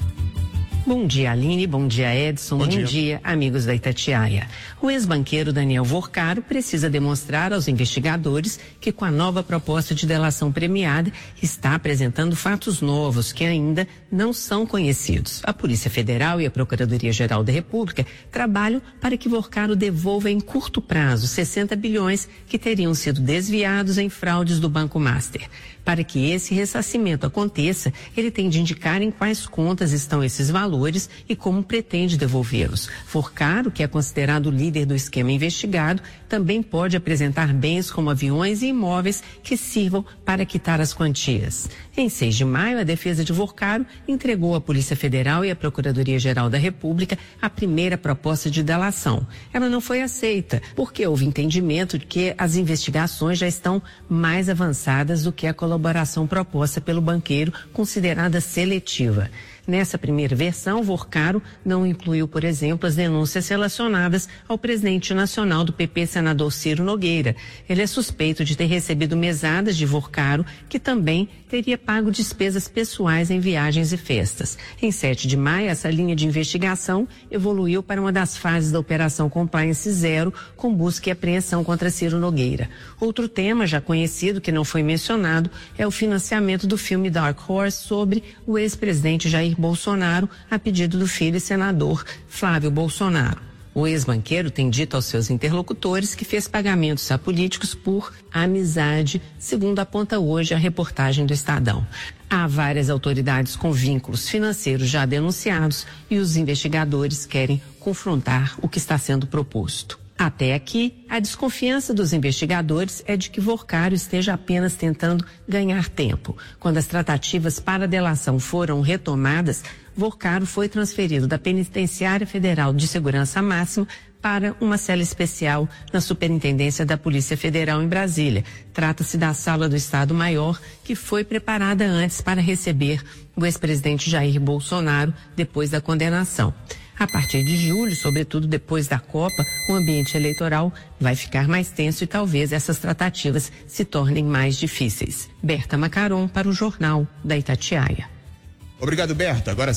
Bom dia, Aline. Bom dia, Edson. Bom dia, amigos da Itatiaia. O ex-banqueiro Daniel Vorcaro precisa demonstrar aos investigadores que, com a nova proposta de delação premiada, está apresentando fatos novos que ainda não são conhecidos. A Polícia Federal e a Procuradoria-Geral da República trabalham para que Vorcaro devolva em curto prazo 60 bilhões que teriam sido desviados em fraudes do Banco Master. Para que esse ressarcimento aconteça, ele tem de indicar em quais contas estão esses valores e como pretende devolvê-los. Vorcaro, que é considerado o líder do esquema investigado, também pode apresentar bens como aviões e imóveis que sirvam para quitar as quantias. Em 6 de maio, a defesa de Vorcaro entregou à Polícia Federal e à Procuradoria-Geral da República a primeira proposta de delação. Ela não foi aceita, porque houve entendimento de que as investigações já estão mais avançadas do que a colaboração proposta pelo banqueiro, considerada seletiva. Nessa primeira versão, Vorcaro não incluiu, por exemplo, as denúncias relacionadas ao presidente nacional do PP, senador Ciro Nogueira. Ele é suspeito de ter recebido mesadas de Vorcaro, que também teria pago despesas pessoais em viagens e festas. Em 7 de maio, essa linha de investigação evoluiu para uma das fases da Operação Compliance Zero, com busca e apreensão contra Ciro Nogueira. Outro tema já conhecido, que não foi mencionado, é o financiamento do filme Dark Horse sobre o ex-presidente Jair Bolsonaro, a pedido do filho e senador Flávio Bolsonaro. O ex-banqueiro tem dito aos seus interlocutores que fez pagamentos a políticos por amizade, segundo aponta hoje a reportagem do Estadão. Há várias autoridades com vínculos financeiros já denunciados e os investigadores querem confrontar o que está sendo proposto. Até aqui, a desconfiança dos investigadores é de que Vorcaro esteja apenas tentando ganhar tempo. Quando as tratativas para a delação foram retomadas, Vorcaro foi transferido da Penitenciária Federal de Segurança Máxima para uma cela especial na Superintendência da Polícia Federal em Brasília. Trata-se da Sala do Estado-Maior, que foi preparada antes para receber o ex-presidente Jair Bolsonaro depois da condenação. A partir de julho, sobretudo depois da Copa, o ambiente eleitoral vai ficar mais tenso e talvez essas tratativas se tornem mais difíceis. Berta Macaron para o Jornal da Itatiaia. Obrigado, Berta. Agora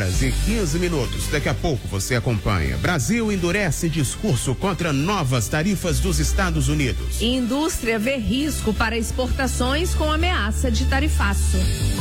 7h15. Daqui a pouco você acompanha. Brasil endurece discurso contra novas tarifas dos Estados Unidos. Indústria vê risco para exportações com ameaça de tarifaço.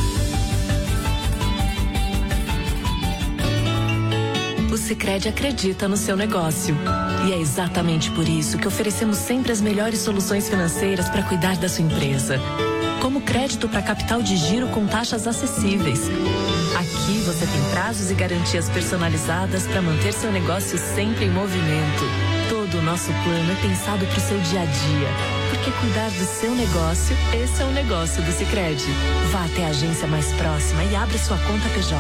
O Sicredi acredita no seu negócio. E é exatamente por isso que oferecemos sempre as melhores soluções financeiras para cuidar da sua empresa. Como crédito para capital de giro com taxas acessíveis. Aqui você tem prazos e garantias personalizadas para manter seu negócio sempre em movimento. Todo o nosso plano é pensado para o seu dia a dia. Porque cuidar do seu negócio, esse é o negócio do Sicredi. Vá até a agência mais próxima e abra sua conta PJ.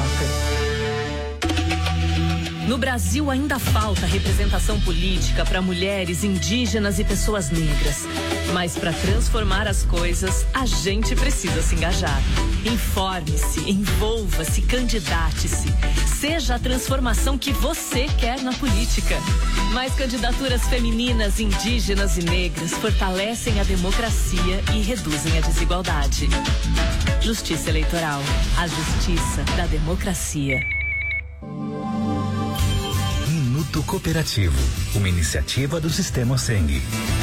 No Brasil ainda falta representação política para mulheres, indígenas e pessoas negras. Mas para transformar as coisas, a gente precisa se engajar. Informe-se, envolva-se, candidate-se. Seja a transformação que você quer na política. Mais candidaturas femininas, indígenas e negras fortalecem a democracia e reduzem a desigualdade. Justiça Eleitoral. A justiça da democracia. Minuto Cooperativo, uma iniciativa do Sistema Seng.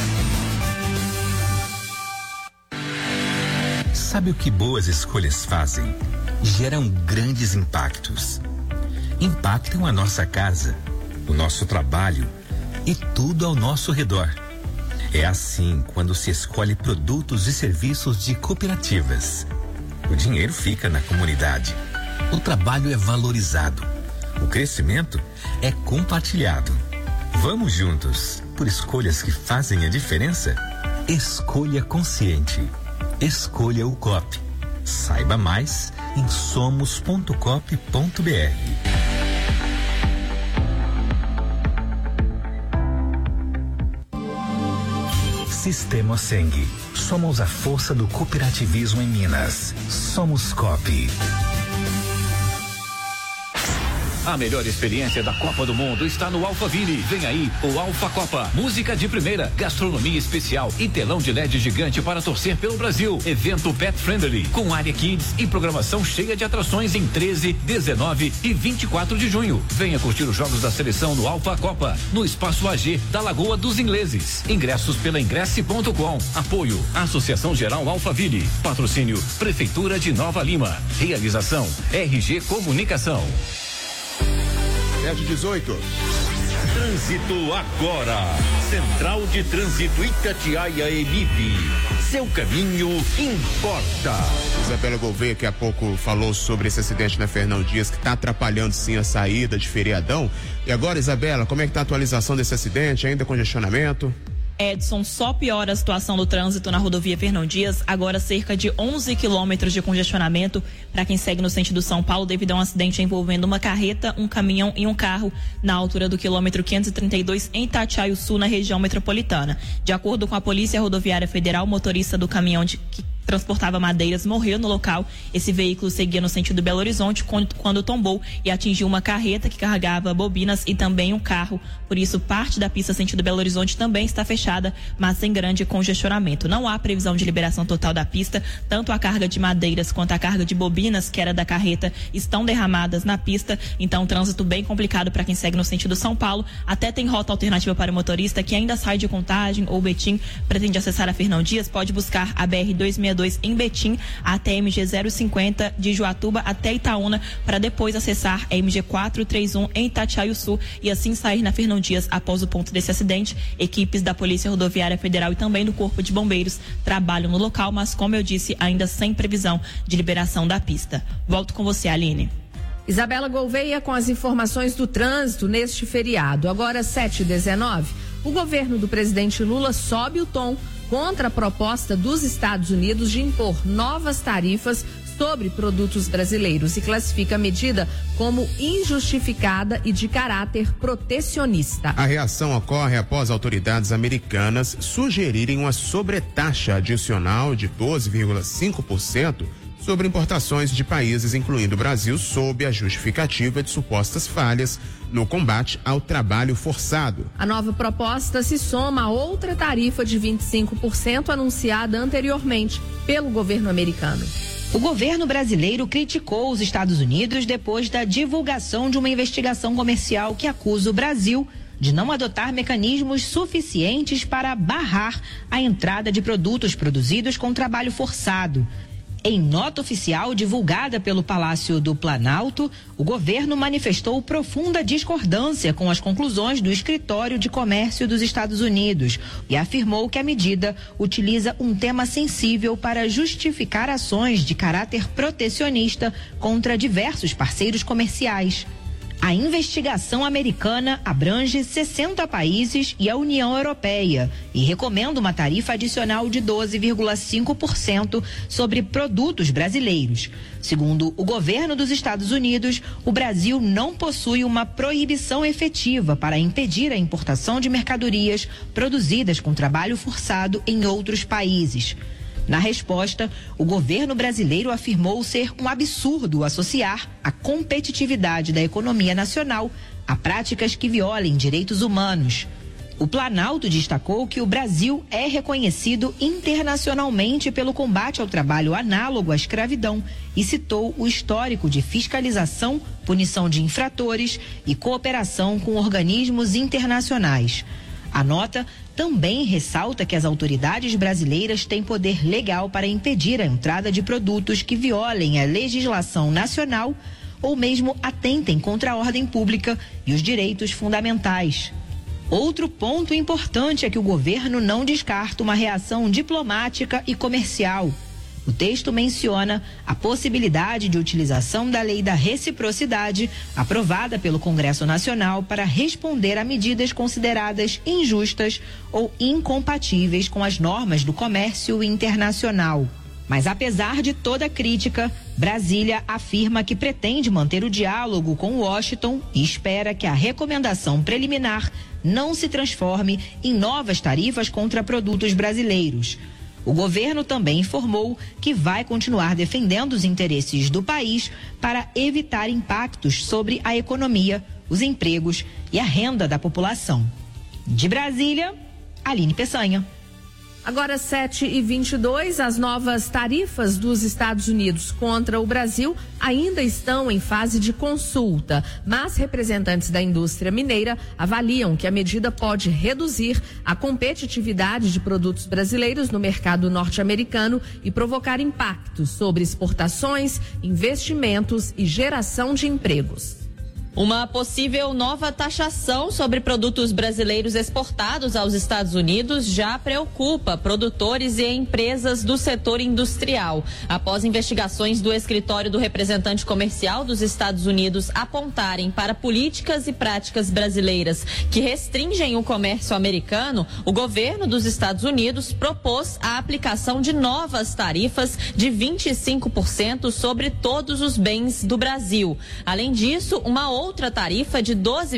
Sabe o que boas escolhas fazem? Geram grandes impactos. Impactam a nossa casa, o nosso trabalho e tudo ao nosso redor. É assim quando se escolhe produtos e serviços de cooperativas. O dinheiro fica na comunidade. O trabalho é valorizado. O crescimento é compartilhado. Vamos juntos, por escolhas que fazem a diferença? Escolha consciente. Escolha o COP. Saiba mais em somos.cop.br. Sistema Seng. Somos a força do cooperativismo em Minas. Somos Coop. A melhor experiência da Copa do Mundo está no Alphaville. Vem aí o Alpha Copa. Música de primeira, gastronomia especial e telão de LED gigante para torcer pelo Brasil. Evento pet friendly, com área kids e programação cheia de atrações em 13, 19 e 24 de junho. Venha curtir os jogos da seleção no Alpha Copa, no Espaço AG da Lagoa dos Ingleses. Ingressos pela ingresse.com. Apoio, Associação Geral Alphaville. Patrocínio, Prefeitura de Nova Lima. Realização, RG Comunicação. 7:18. Trânsito agora. Central de Trânsito Itatiaia Emip. Seu caminho importa. Isabela Gouveia, que há pouco falou sobre esse acidente na Fernão Dias, que está atrapalhando sim a saída de feriadão. E agora, Isabela, como é que está a atualização desse acidente? Ainda congestionamento? Edson, só piora a situação do trânsito na rodovia Fernão Dias, agora cerca de 11 quilômetros de congestionamento para quem segue no sentido São Paulo devido a um acidente envolvendo uma carreta, um caminhão e um carro na altura do quilômetro 532 em Itatiaia-Sul, na região metropolitana. De acordo com a Polícia Rodoviária Federal, o motorista do caminhão que transportava madeiras morreu no local. Esse veículo seguia no sentido Belo Horizonte quando tombou e atingiu uma carreta que carregava bobinas e também um carro. Por isso, parte da pista sentido Belo Horizonte também está fechada, mas sem grande congestionamento. Não há previsão de liberação total da pista. Tanto a carga de madeiras quanto a carga de bobinas, que era da carreta, estão derramadas na pista. Então, trânsito bem complicado para quem segue no sentido São Paulo. Até tem rota alternativa para o motorista que ainda sai de Contagem ou Betim, pretende acessar a Fernão Dias, pode buscar a BR-262 em Betim até MG 050 de Joatuba até Itaúna, para depois acessar a MG 431 em Itatiaia-Sul e assim sair na Fernão Dias após o ponto desse acidente. Equipes da Polícia Rodoviária Federal e também do Corpo de Bombeiros trabalham no local, mas como eu disse, ainda sem previsão de liberação da pista. Volto com você, Aline. Isabela Gouveia com as informações do trânsito neste feriado. Agora 7h19. O governo do presidente Lula sobe o tom contra a proposta dos Estados Unidos de impor novas tarifas sobre produtos brasileiros e classifica a medida como injustificada e de caráter protecionista. A reação ocorre após autoridades americanas sugerirem uma sobretaxa adicional de 12,5% sobre importações de países, incluindo o Brasil, sob a justificativa de supostas falhas no combate ao trabalho forçado. A nova proposta se soma a outra tarifa de 25% anunciada anteriormente pelo governo americano. O governo brasileiro criticou os Estados Unidos depois da divulgação de uma investigação comercial que acusa o Brasil de não adotar mecanismos suficientes para barrar a entrada de produtos produzidos com trabalho forçado. Em nota oficial divulgada pelo Palácio do Planalto, o governo manifestou profunda discordância com as conclusões do Escritório de Comércio dos Estados Unidos e afirmou que a medida utiliza um tema sensível para justificar ações de caráter protecionista contra diversos parceiros comerciais. A investigação americana abrange 60 países e a União Europeia e recomenda uma tarifa adicional de 12,5% sobre produtos brasileiros. Segundo o governo dos Estados Unidos, o Brasil não possui uma proibição efetiva para impedir a importação de mercadorias produzidas com trabalho forçado em outros países. Na resposta, o governo brasileiro afirmou ser um absurdo associar a competitividade da economia nacional a práticas que violem direitos humanos. O Planalto destacou que o Brasil é reconhecido internacionalmente pelo combate ao trabalho análogo à escravidão e citou o histórico de fiscalização, punição de infratores e cooperação com organismos internacionais. A nota também ressalta que as autoridades brasileiras têm poder legal para impedir a entrada de produtos que violem a legislação nacional ou mesmo atentem contra a ordem pública e os direitos fundamentais. Outro ponto importante é que o governo não descarta uma reação diplomática e comercial. O texto menciona a possibilidade de utilização da Lei da Reciprocidade, aprovada pelo Congresso Nacional, para responder a medidas consideradas injustas ou incompatíveis com as normas do comércio internacional. Mas apesar de toda a crítica, Brasília afirma que pretende manter o diálogo com Washington e espera que a recomendação preliminar não se transforme em novas tarifas contra produtos brasileiros. O governo também informou que vai continuar defendendo os interesses do país para evitar impactos sobre a economia, os empregos e a renda da população. De Brasília, Aline Peçanha. Agora 7h22, as novas tarifas dos Estados Unidos contra o Brasil ainda estão em fase de consulta, mas representantes da indústria mineira avaliam que a medida pode reduzir a competitividade de produtos brasileiros no mercado norte-americano e provocar impactos sobre exportações, investimentos e geração de empregos. Uma possível nova taxação sobre produtos brasileiros exportados aos Estados Unidos já preocupa produtores e empresas do setor industrial. Após investigações do escritório do representante comercial dos Estados Unidos apontarem para políticas e práticas brasileiras que restringem o comércio americano, o governo dos Estados Unidos propôs a aplicação de novas tarifas de 25% sobre todos os bens do Brasil. Além disso, uma outra tarifa de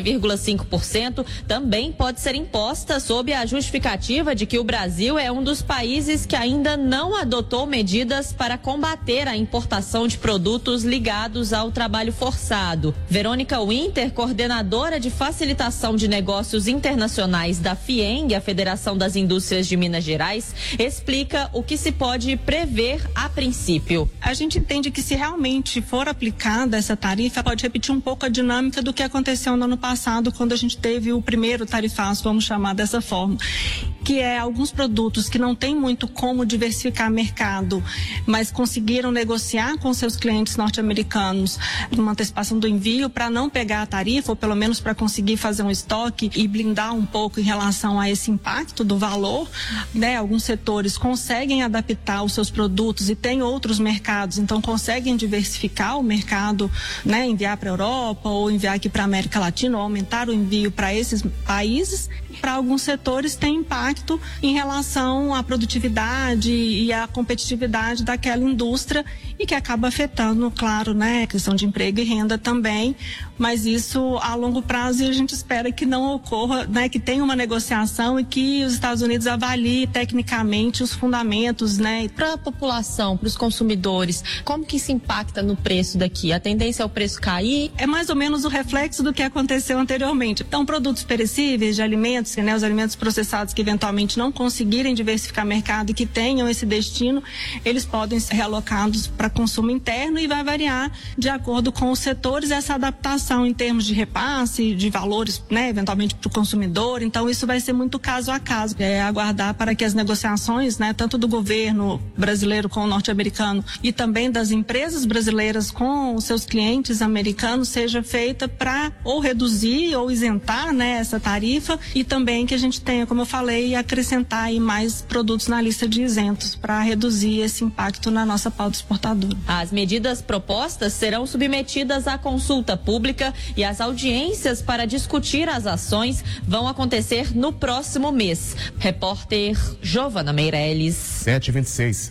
12,5% também pode ser imposta sob a justificativa de que o Brasil é um dos países que ainda não adotou medidas para combater a importação de produtos ligados ao trabalho forçado. Verônica Winter, coordenadora de facilitação de negócios internacionais da FIENG, a Federação das Indústrias de Minas Gerais, explica o que se pode prever a princípio. A gente entende que se realmente for aplicada essa tarifa, pode repetir um pouco a dinâmica do que aconteceu no ano passado, quando a gente teve o primeiro tarifaço, vamos chamar dessa forma, que é alguns produtos que não tem muito como diversificar mercado, mas conseguiram negociar com seus clientes norte-americanos uma antecipação do envio para não pegar a tarifa, ou pelo menos para conseguir fazer um estoque e blindar um pouco em relação a esse impacto do valor, né? Alguns setores conseguem adaptar os seus produtos e tem outros mercados, então conseguem diversificar o mercado, né? Enviar para a Europa ou enviar aqui para a América Latina, ou aumentar o envio para esses países. Para alguns setores tem impacto em relação à produtividade e à competitividade daquela indústria e que acaba afetando, claro, né, a questão de emprego e renda também, mas isso a longo prazo a gente espera que não ocorra, né, que tenha uma negociação e que os Estados Unidos avaliem tecnicamente os fundamentos, né. Para a população, para os consumidores, como que isso impacta no preço daqui? A tendência é o preço cair? É mais ou menos o reflexo do que aconteceu anteriormente. Então, produtos perecíveis de alimentos, né, os alimentos processados que eventualmente não conseguirem diversificar mercado e que tenham esse destino, eles podem ser realocados para consumo interno e vai variar de acordo com os setores essa adaptação em termos de repasse, de valores, né, eventualmente para o consumidor. Então isso vai ser muito caso a caso. É aguardar para que as negociações, né, tanto do governo brasileiro com o norte-americano e também das empresas brasileiras com os seus clientes americanos seja feita para ou reduzir ou isentar, né, essa tarifa e também que a gente tenha, como eu falei, acrescentar aí mais produtos na lista de isentos para reduzir esse impacto na nossa pauta exportadora. As medidas propostas serão submetidas à consulta pública e as audiências para discutir as ações vão acontecer no próximo mês. Repórter Giovana Meirelles. 7h26.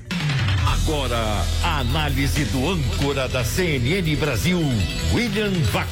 Agora, a análise do âncora da CNN Brasil, William Vac.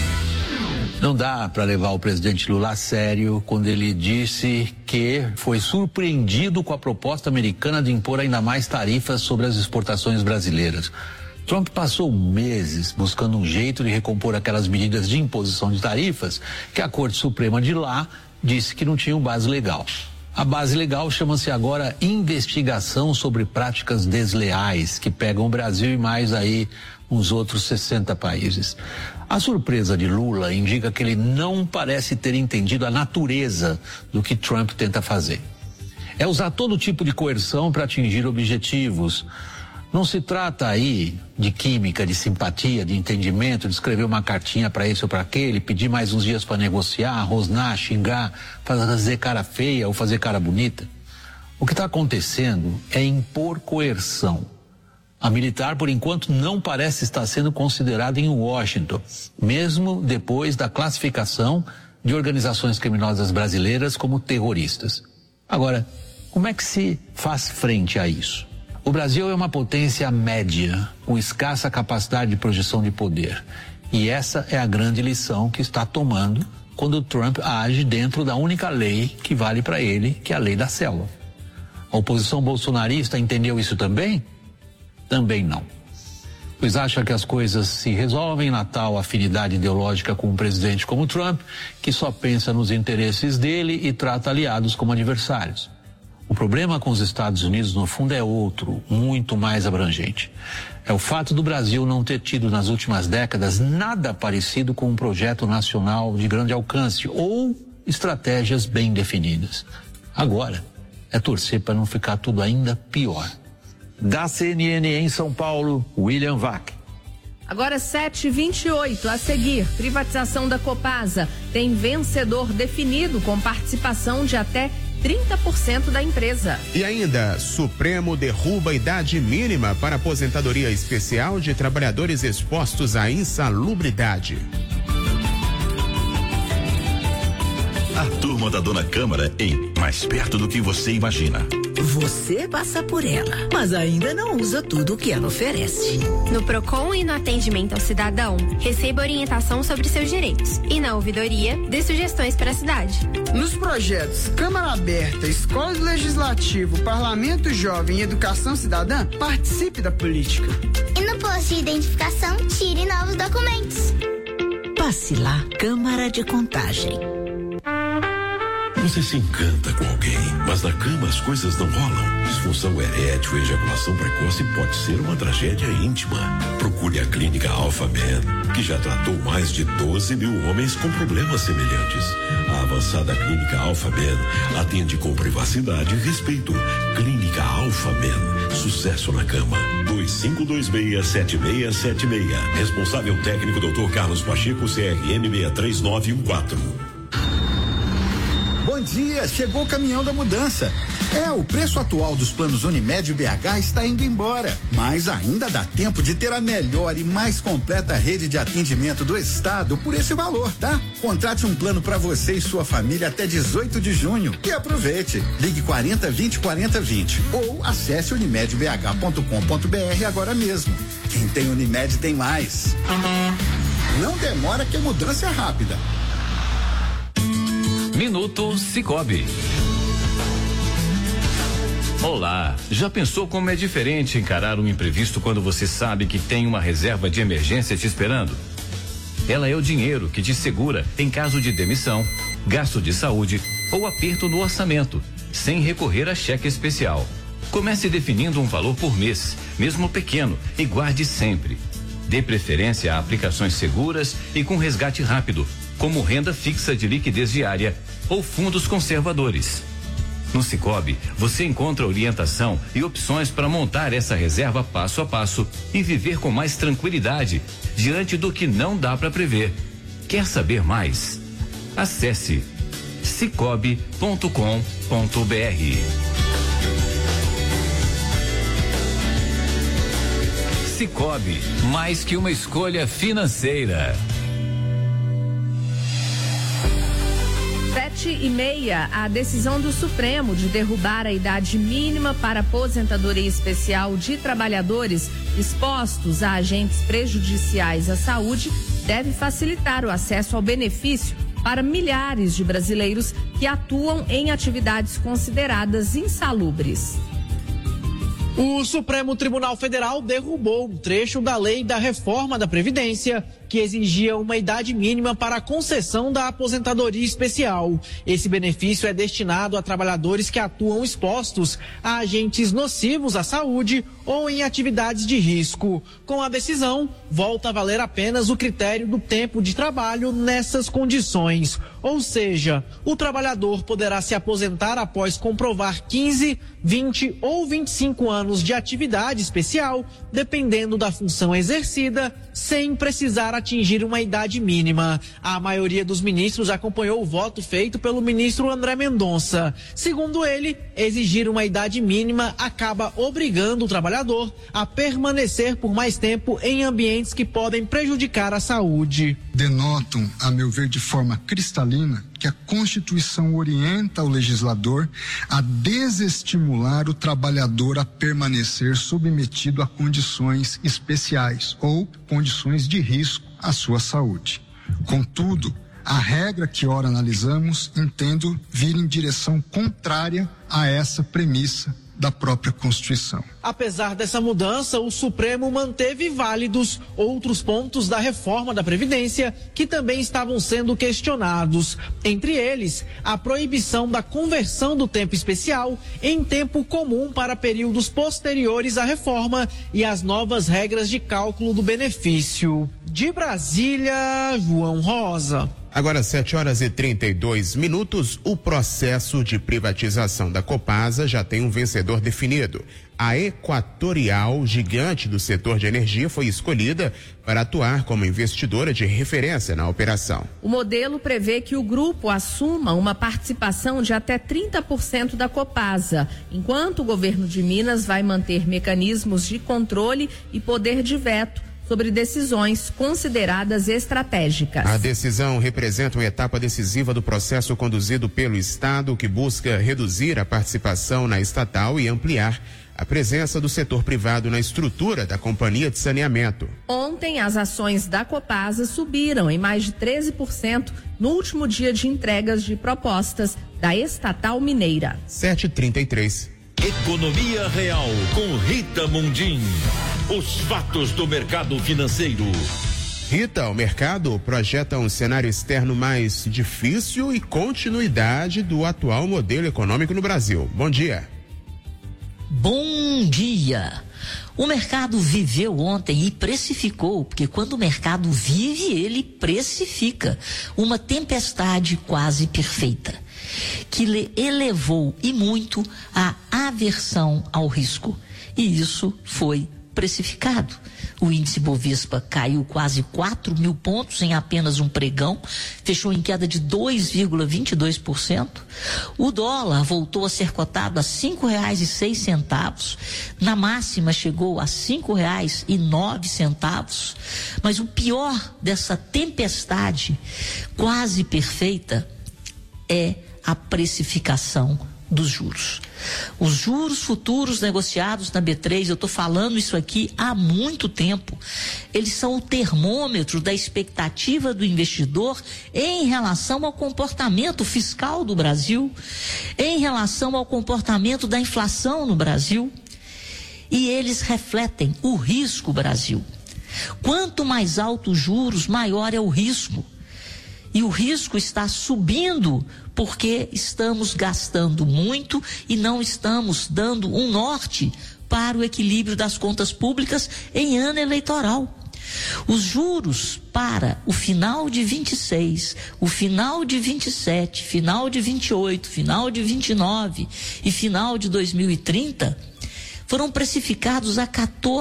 Não dá para levar o presidente Lula a sério quando ele disse que foi surpreendido com a proposta americana de impor ainda mais tarifas sobre as exportações brasileiras. Trump passou meses buscando um jeito de recompor aquelas medidas de imposição de tarifas que a Corte Suprema de lá disse que não tinham base legal. A base legal chama-se agora investigação sobre práticas desleais que pegam o Brasil e mais aí uns outros 60 países. A surpresa de Lula indica que ele não parece ter entendido a natureza do que Trump tenta fazer. É usar todo tipo de coerção para atingir objetivos. Não se trata aí de química, de simpatia, de entendimento, de escrever uma cartinha para esse ou para aquele, pedir mais uns dias para negociar, rosnar, xingar, fazer cara feia ou fazer cara bonita. O que está acontecendo é impor coerção. A militar, por enquanto, não parece estar sendo considerada em Washington, mesmo depois da classificação de organizações criminosas brasileiras como terroristas. Agora, como é que se faz frente a isso? O Brasil é uma potência média, com escassa capacidade de projeção de poder. E essa é a grande lição que está tomando quando o Trump age dentro da única lei que vale para ele, que é a lei da selva. A oposição bolsonarista entendeu isso também? Também não. Pois acha que as coisas se resolvem na tal afinidade ideológica com um presidente como Trump, que só pensa nos interesses dele e trata aliados como adversários. O problema com os Estados Unidos, no fundo, é outro, muito mais abrangente. É o fato do Brasil não ter tido nas últimas décadas nada parecido com um projeto nacional de grande alcance ou estratégias bem definidas. Agora, é torcer para não ficar tudo ainda pior. Da CNN em São Paulo, William Vac. Agora 7h28, a seguir, privatização da Copasa tem vencedor definido com participação de até 30% da empresa. E ainda, Supremo derruba a idade mínima para aposentadoria especial de trabalhadores expostos à insalubridade. A turma da Dona Câmara em Mais Perto do que Você Imagina. Você passa por ela, mas ainda não usa tudo o que ela oferece. No Procon e no atendimento ao cidadão, receba orientação sobre seus direitos. E na ouvidoria, dê sugestões para a cidade. Nos projetos Câmara Aberta, Escola Legislativo, Parlamento Jovem e Educação Cidadã, participe da política. E no posto de identificação, tire novos documentos. Passe lá, Câmara de Contagem. Você se encanta com alguém, mas na cama as coisas não rolam. Disfunção erétil e ejaculação precoce pode ser uma tragédia íntima. Procure a Clínica Alpha Man, que já tratou mais de 12 mil homens com problemas semelhantes. A avançada Clínica Alpha Man atende com privacidade e respeito. Clínica Alpha Man, sucesso na cama. 2526-7676. Responsável técnico Dr. Carlos Pacheco, CRM 63914. Bom dia, chegou o caminhão da mudança. O preço atual dos planos Unimed BH está indo embora, mas ainda dá tempo de ter a melhor e mais completa rede de atendimento do estado por esse valor, tá? Contrate um plano para você e sua família até 18 de junho e aproveite. Ligue 4020 4020 ou acesse unimedbh.com.br agora mesmo. Quem tem Unimed tem mais. Não demora que a mudança é rápida. Minuto Sicoob. Olá, já pensou como é diferente encarar um imprevisto quando você sabe que tem uma reserva de emergência te esperando? Ela é o dinheiro que te segura em caso de demissão, gasto de saúde ou aperto no orçamento, sem recorrer a cheque especial. Comece definindo um valor por mês, mesmo pequeno, e guarde sempre. Dê preferência a aplicações seguras e com resgate rápido, como renda fixa de liquidez diária ou fundos conservadores. No Sicoob, você encontra orientação e opções para montar essa reserva passo a passo e viver com mais tranquilidade diante do que não dá para prever. Quer saber mais? Acesse sicoob.com.br. Sicoob, mais que uma escolha financeira. 7h30, a decisão do Supremo de derrubar a idade mínima para aposentadoria especial de trabalhadores expostos a agentes prejudiciais à saúde deve facilitar o acesso ao benefício para milhares de brasileiros que atuam em atividades consideradas insalubres. O Supremo Tribunal Federal derrubou um trecho da lei da reforma da Previdência que exigia uma idade mínima para a concessão da aposentadoria especial. Esse benefício é destinado a trabalhadores que atuam expostos a agentes nocivos à saúde ou em atividades de risco. Com a decisão, volta a valer apenas o critério do tempo de trabalho nessas condições. Ou seja, o trabalhador poderá se aposentar após comprovar 15, 20 ou 25 anos de atividade especial, dependendo da função exercida, sem precisar atingir uma idade mínima. A maioria dos ministros acompanhou o voto feito pelo ministro André Mendonça. Segundo ele, exigir uma idade mínima acaba obrigando o trabalhador a permanecer por mais tempo em ambientes que podem prejudicar a saúde. Denotam, a meu ver, de forma cristalina, que que a Constituição orienta o legislador a desestimular o trabalhador a permanecer submetido a condições especiais ou condições de risco à sua saúde. Contudo, a regra que ora analisamos entendo vir em direção contrária a essa premissa da própria Constituição. Apesar dessa mudança, o Supremo manteve válidos outros pontos da reforma da Previdência que também estavam sendo questionados. Entre eles, a proibição da conversão do tempo especial em tempo comum para períodos posteriores à reforma e as novas regras de cálculo do benefício. De Brasília, João Rosa. Agora, 7h32, o processo de privatização da Copasa já tem um vencedor definido. A Equatorial, gigante do setor de energia, foi escolhida para atuar como investidora de referência na operação. O modelo prevê que o grupo assuma uma participação de até 30% da Copasa, enquanto o governo de Minas vai manter mecanismos de controle e poder de veto sobre decisões consideradas estratégicas. A decisão representa uma etapa decisiva do processo conduzido pelo Estado, que busca reduzir a participação na estatal e ampliar a presença do setor privado na estrutura da companhia de saneamento. Ontem, as ações da Copasa subiram em mais de 13% no último dia de entregas de propostas da estatal mineira. 7h33. Economia Real com Rita Mundim. Os fatos do mercado financeiro. Rita, o mercado projeta um cenário externo mais difícil e continuidade do atual modelo econômico no Brasil. Bom dia. Bom dia. O mercado viveu ontem e precificou, porque quando o mercado vive, ele precifica. Uma tempestade quase perfeita, que elevou e muito a aversão ao risco. E isso foi precificado. O índice Bovespa caiu quase 4 mil pontos em apenas um pregão, fechou em queda de 2,22%. O dólar voltou a ser cotado a R$5,06. Na máxima chegou a R$5,09. Mas o pior dessa tempestade quase perfeita é a precificação dos juros. Os juros futuros negociados na B3, eu estou falando isso aqui há muito tempo, eles são o termômetro da expectativa do investidor em relação ao comportamento fiscal do Brasil, em relação ao comportamento da inflação no Brasil, e eles refletem o risco Brasil. Quanto mais alto os juros, maior é o risco. E o risco está subindo porque estamos gastando muito e não estamos dando um norte para o equilíbrio das contas públicas em ano eleitoral. Os juros para o final de 26, o final de 27, final de 28, final de 29 e final de 2030 foram precificados a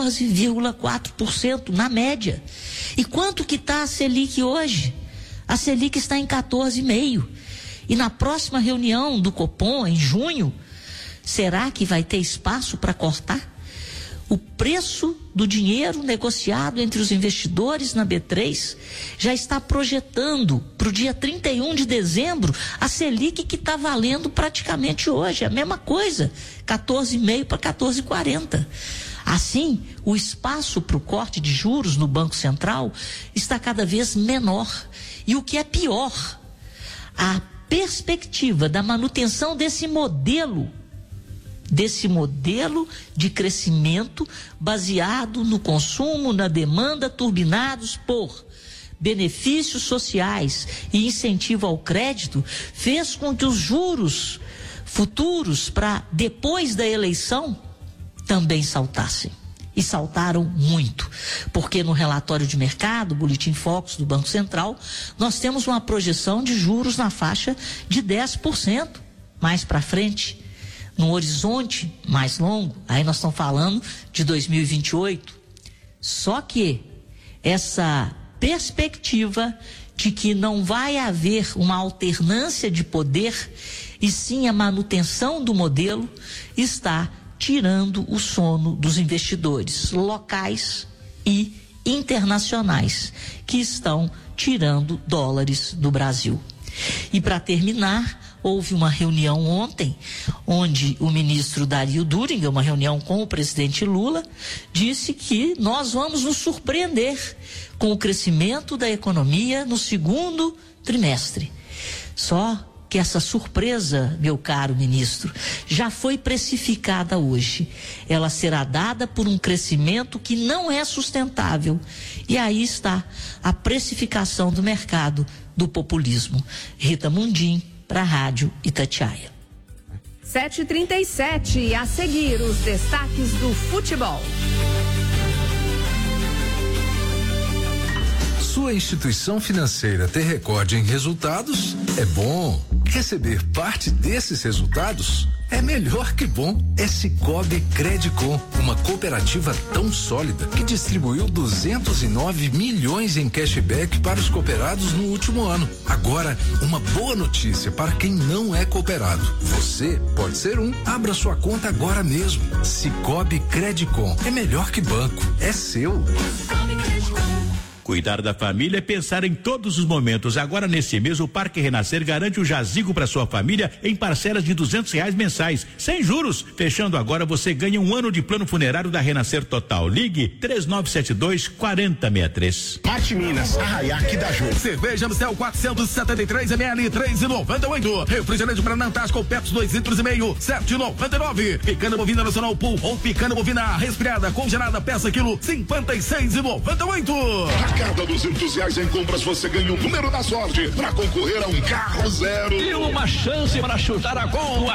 14,4% na média. E quanto que está a Selic hoje? A Selic está em 14,5%. E na próxima reunião do Copom, em junho, será que vai ter espaço para cortar? O preço do dinheiro negociado entre os investidores na B3 já está projetando para o dia 31 de dezembro a Selic que está valendo praticamente hoje. A mesma coisa, 14,5 para 14,40. Assim, o espaço para o corte de juros no Banco Central está cada vez menor. E o que é pior, a perspectiva da manutenção desse modelo de crescimento baseado no consumo, na demanda, turbinados por benefícios sociais e incentivo ao crédito, fez com que os juros futuros para depois da eleição também saltassem. E saltaram muito, porque no relatório de mercado, Boletim Focus do Banco Central, nós temos uma projeção de juros na faixa de 10% mais para frente, num horizonte mais longo, aí nós estamos falando de 2028. Só que essa perspectiva de que não vai haver uma alternância de poder e sim a manutenção do modelo está tirando o sono dos investidores locais e internacionais que estão tirando dólares do Brasil. E para terminar, houve uma reunião ontem, onde o ministro Dario Duringer, uma reunião com o presidente Lula, disse que nós vamos nos surpreender com o crescimento da economia no segundo trimestre. Só que essa surpresa, meu caro ministro, já foi precificada hoje. Ela será dada por um crescimento que não é sustentável. E aí está a precificação do mercado do populismo. Rita Mundim, para a Rádio Itatiaia. 7h37, a seguir os destaques do futebol. Sua instituição financeira ter recorde em resultados é bom. Receber parte desses resultados é melhor que bom. É Sicoob Credicom, uma cooperativa tão sólida que distribuiu 209 milhões em cashback para os cooperados no último ano. Agora, uma boa notícia para quem não é cooperado. Você pode ser um. Abra sua conta agora mesmo. Sicoob Credicom é melhor que banco. É seu. Cuidar da família é pensar em todos os momentos. Agora, nesse mês, o Parque Renascer garante o jazigo para sua família em parcelas de R$200 mensais, sem juros. Fechando agora, você ganha um ano de plano funerário da Renascer Total. Ligue 3972-4063. Marte Minas, Arraiaque da Ju. Cerveja no céu 473 ml, 3,98. Refrigerante Brandan Tasco Pets 2,5 litros, 7,99. Picana bovina nacional Pool ou picana bovina resfriada congelada peça quilo, 56,98. Cada R$200 em compras você ganha o número da sorte para concorrer a um carro zero. E uma chance para chutar a gol.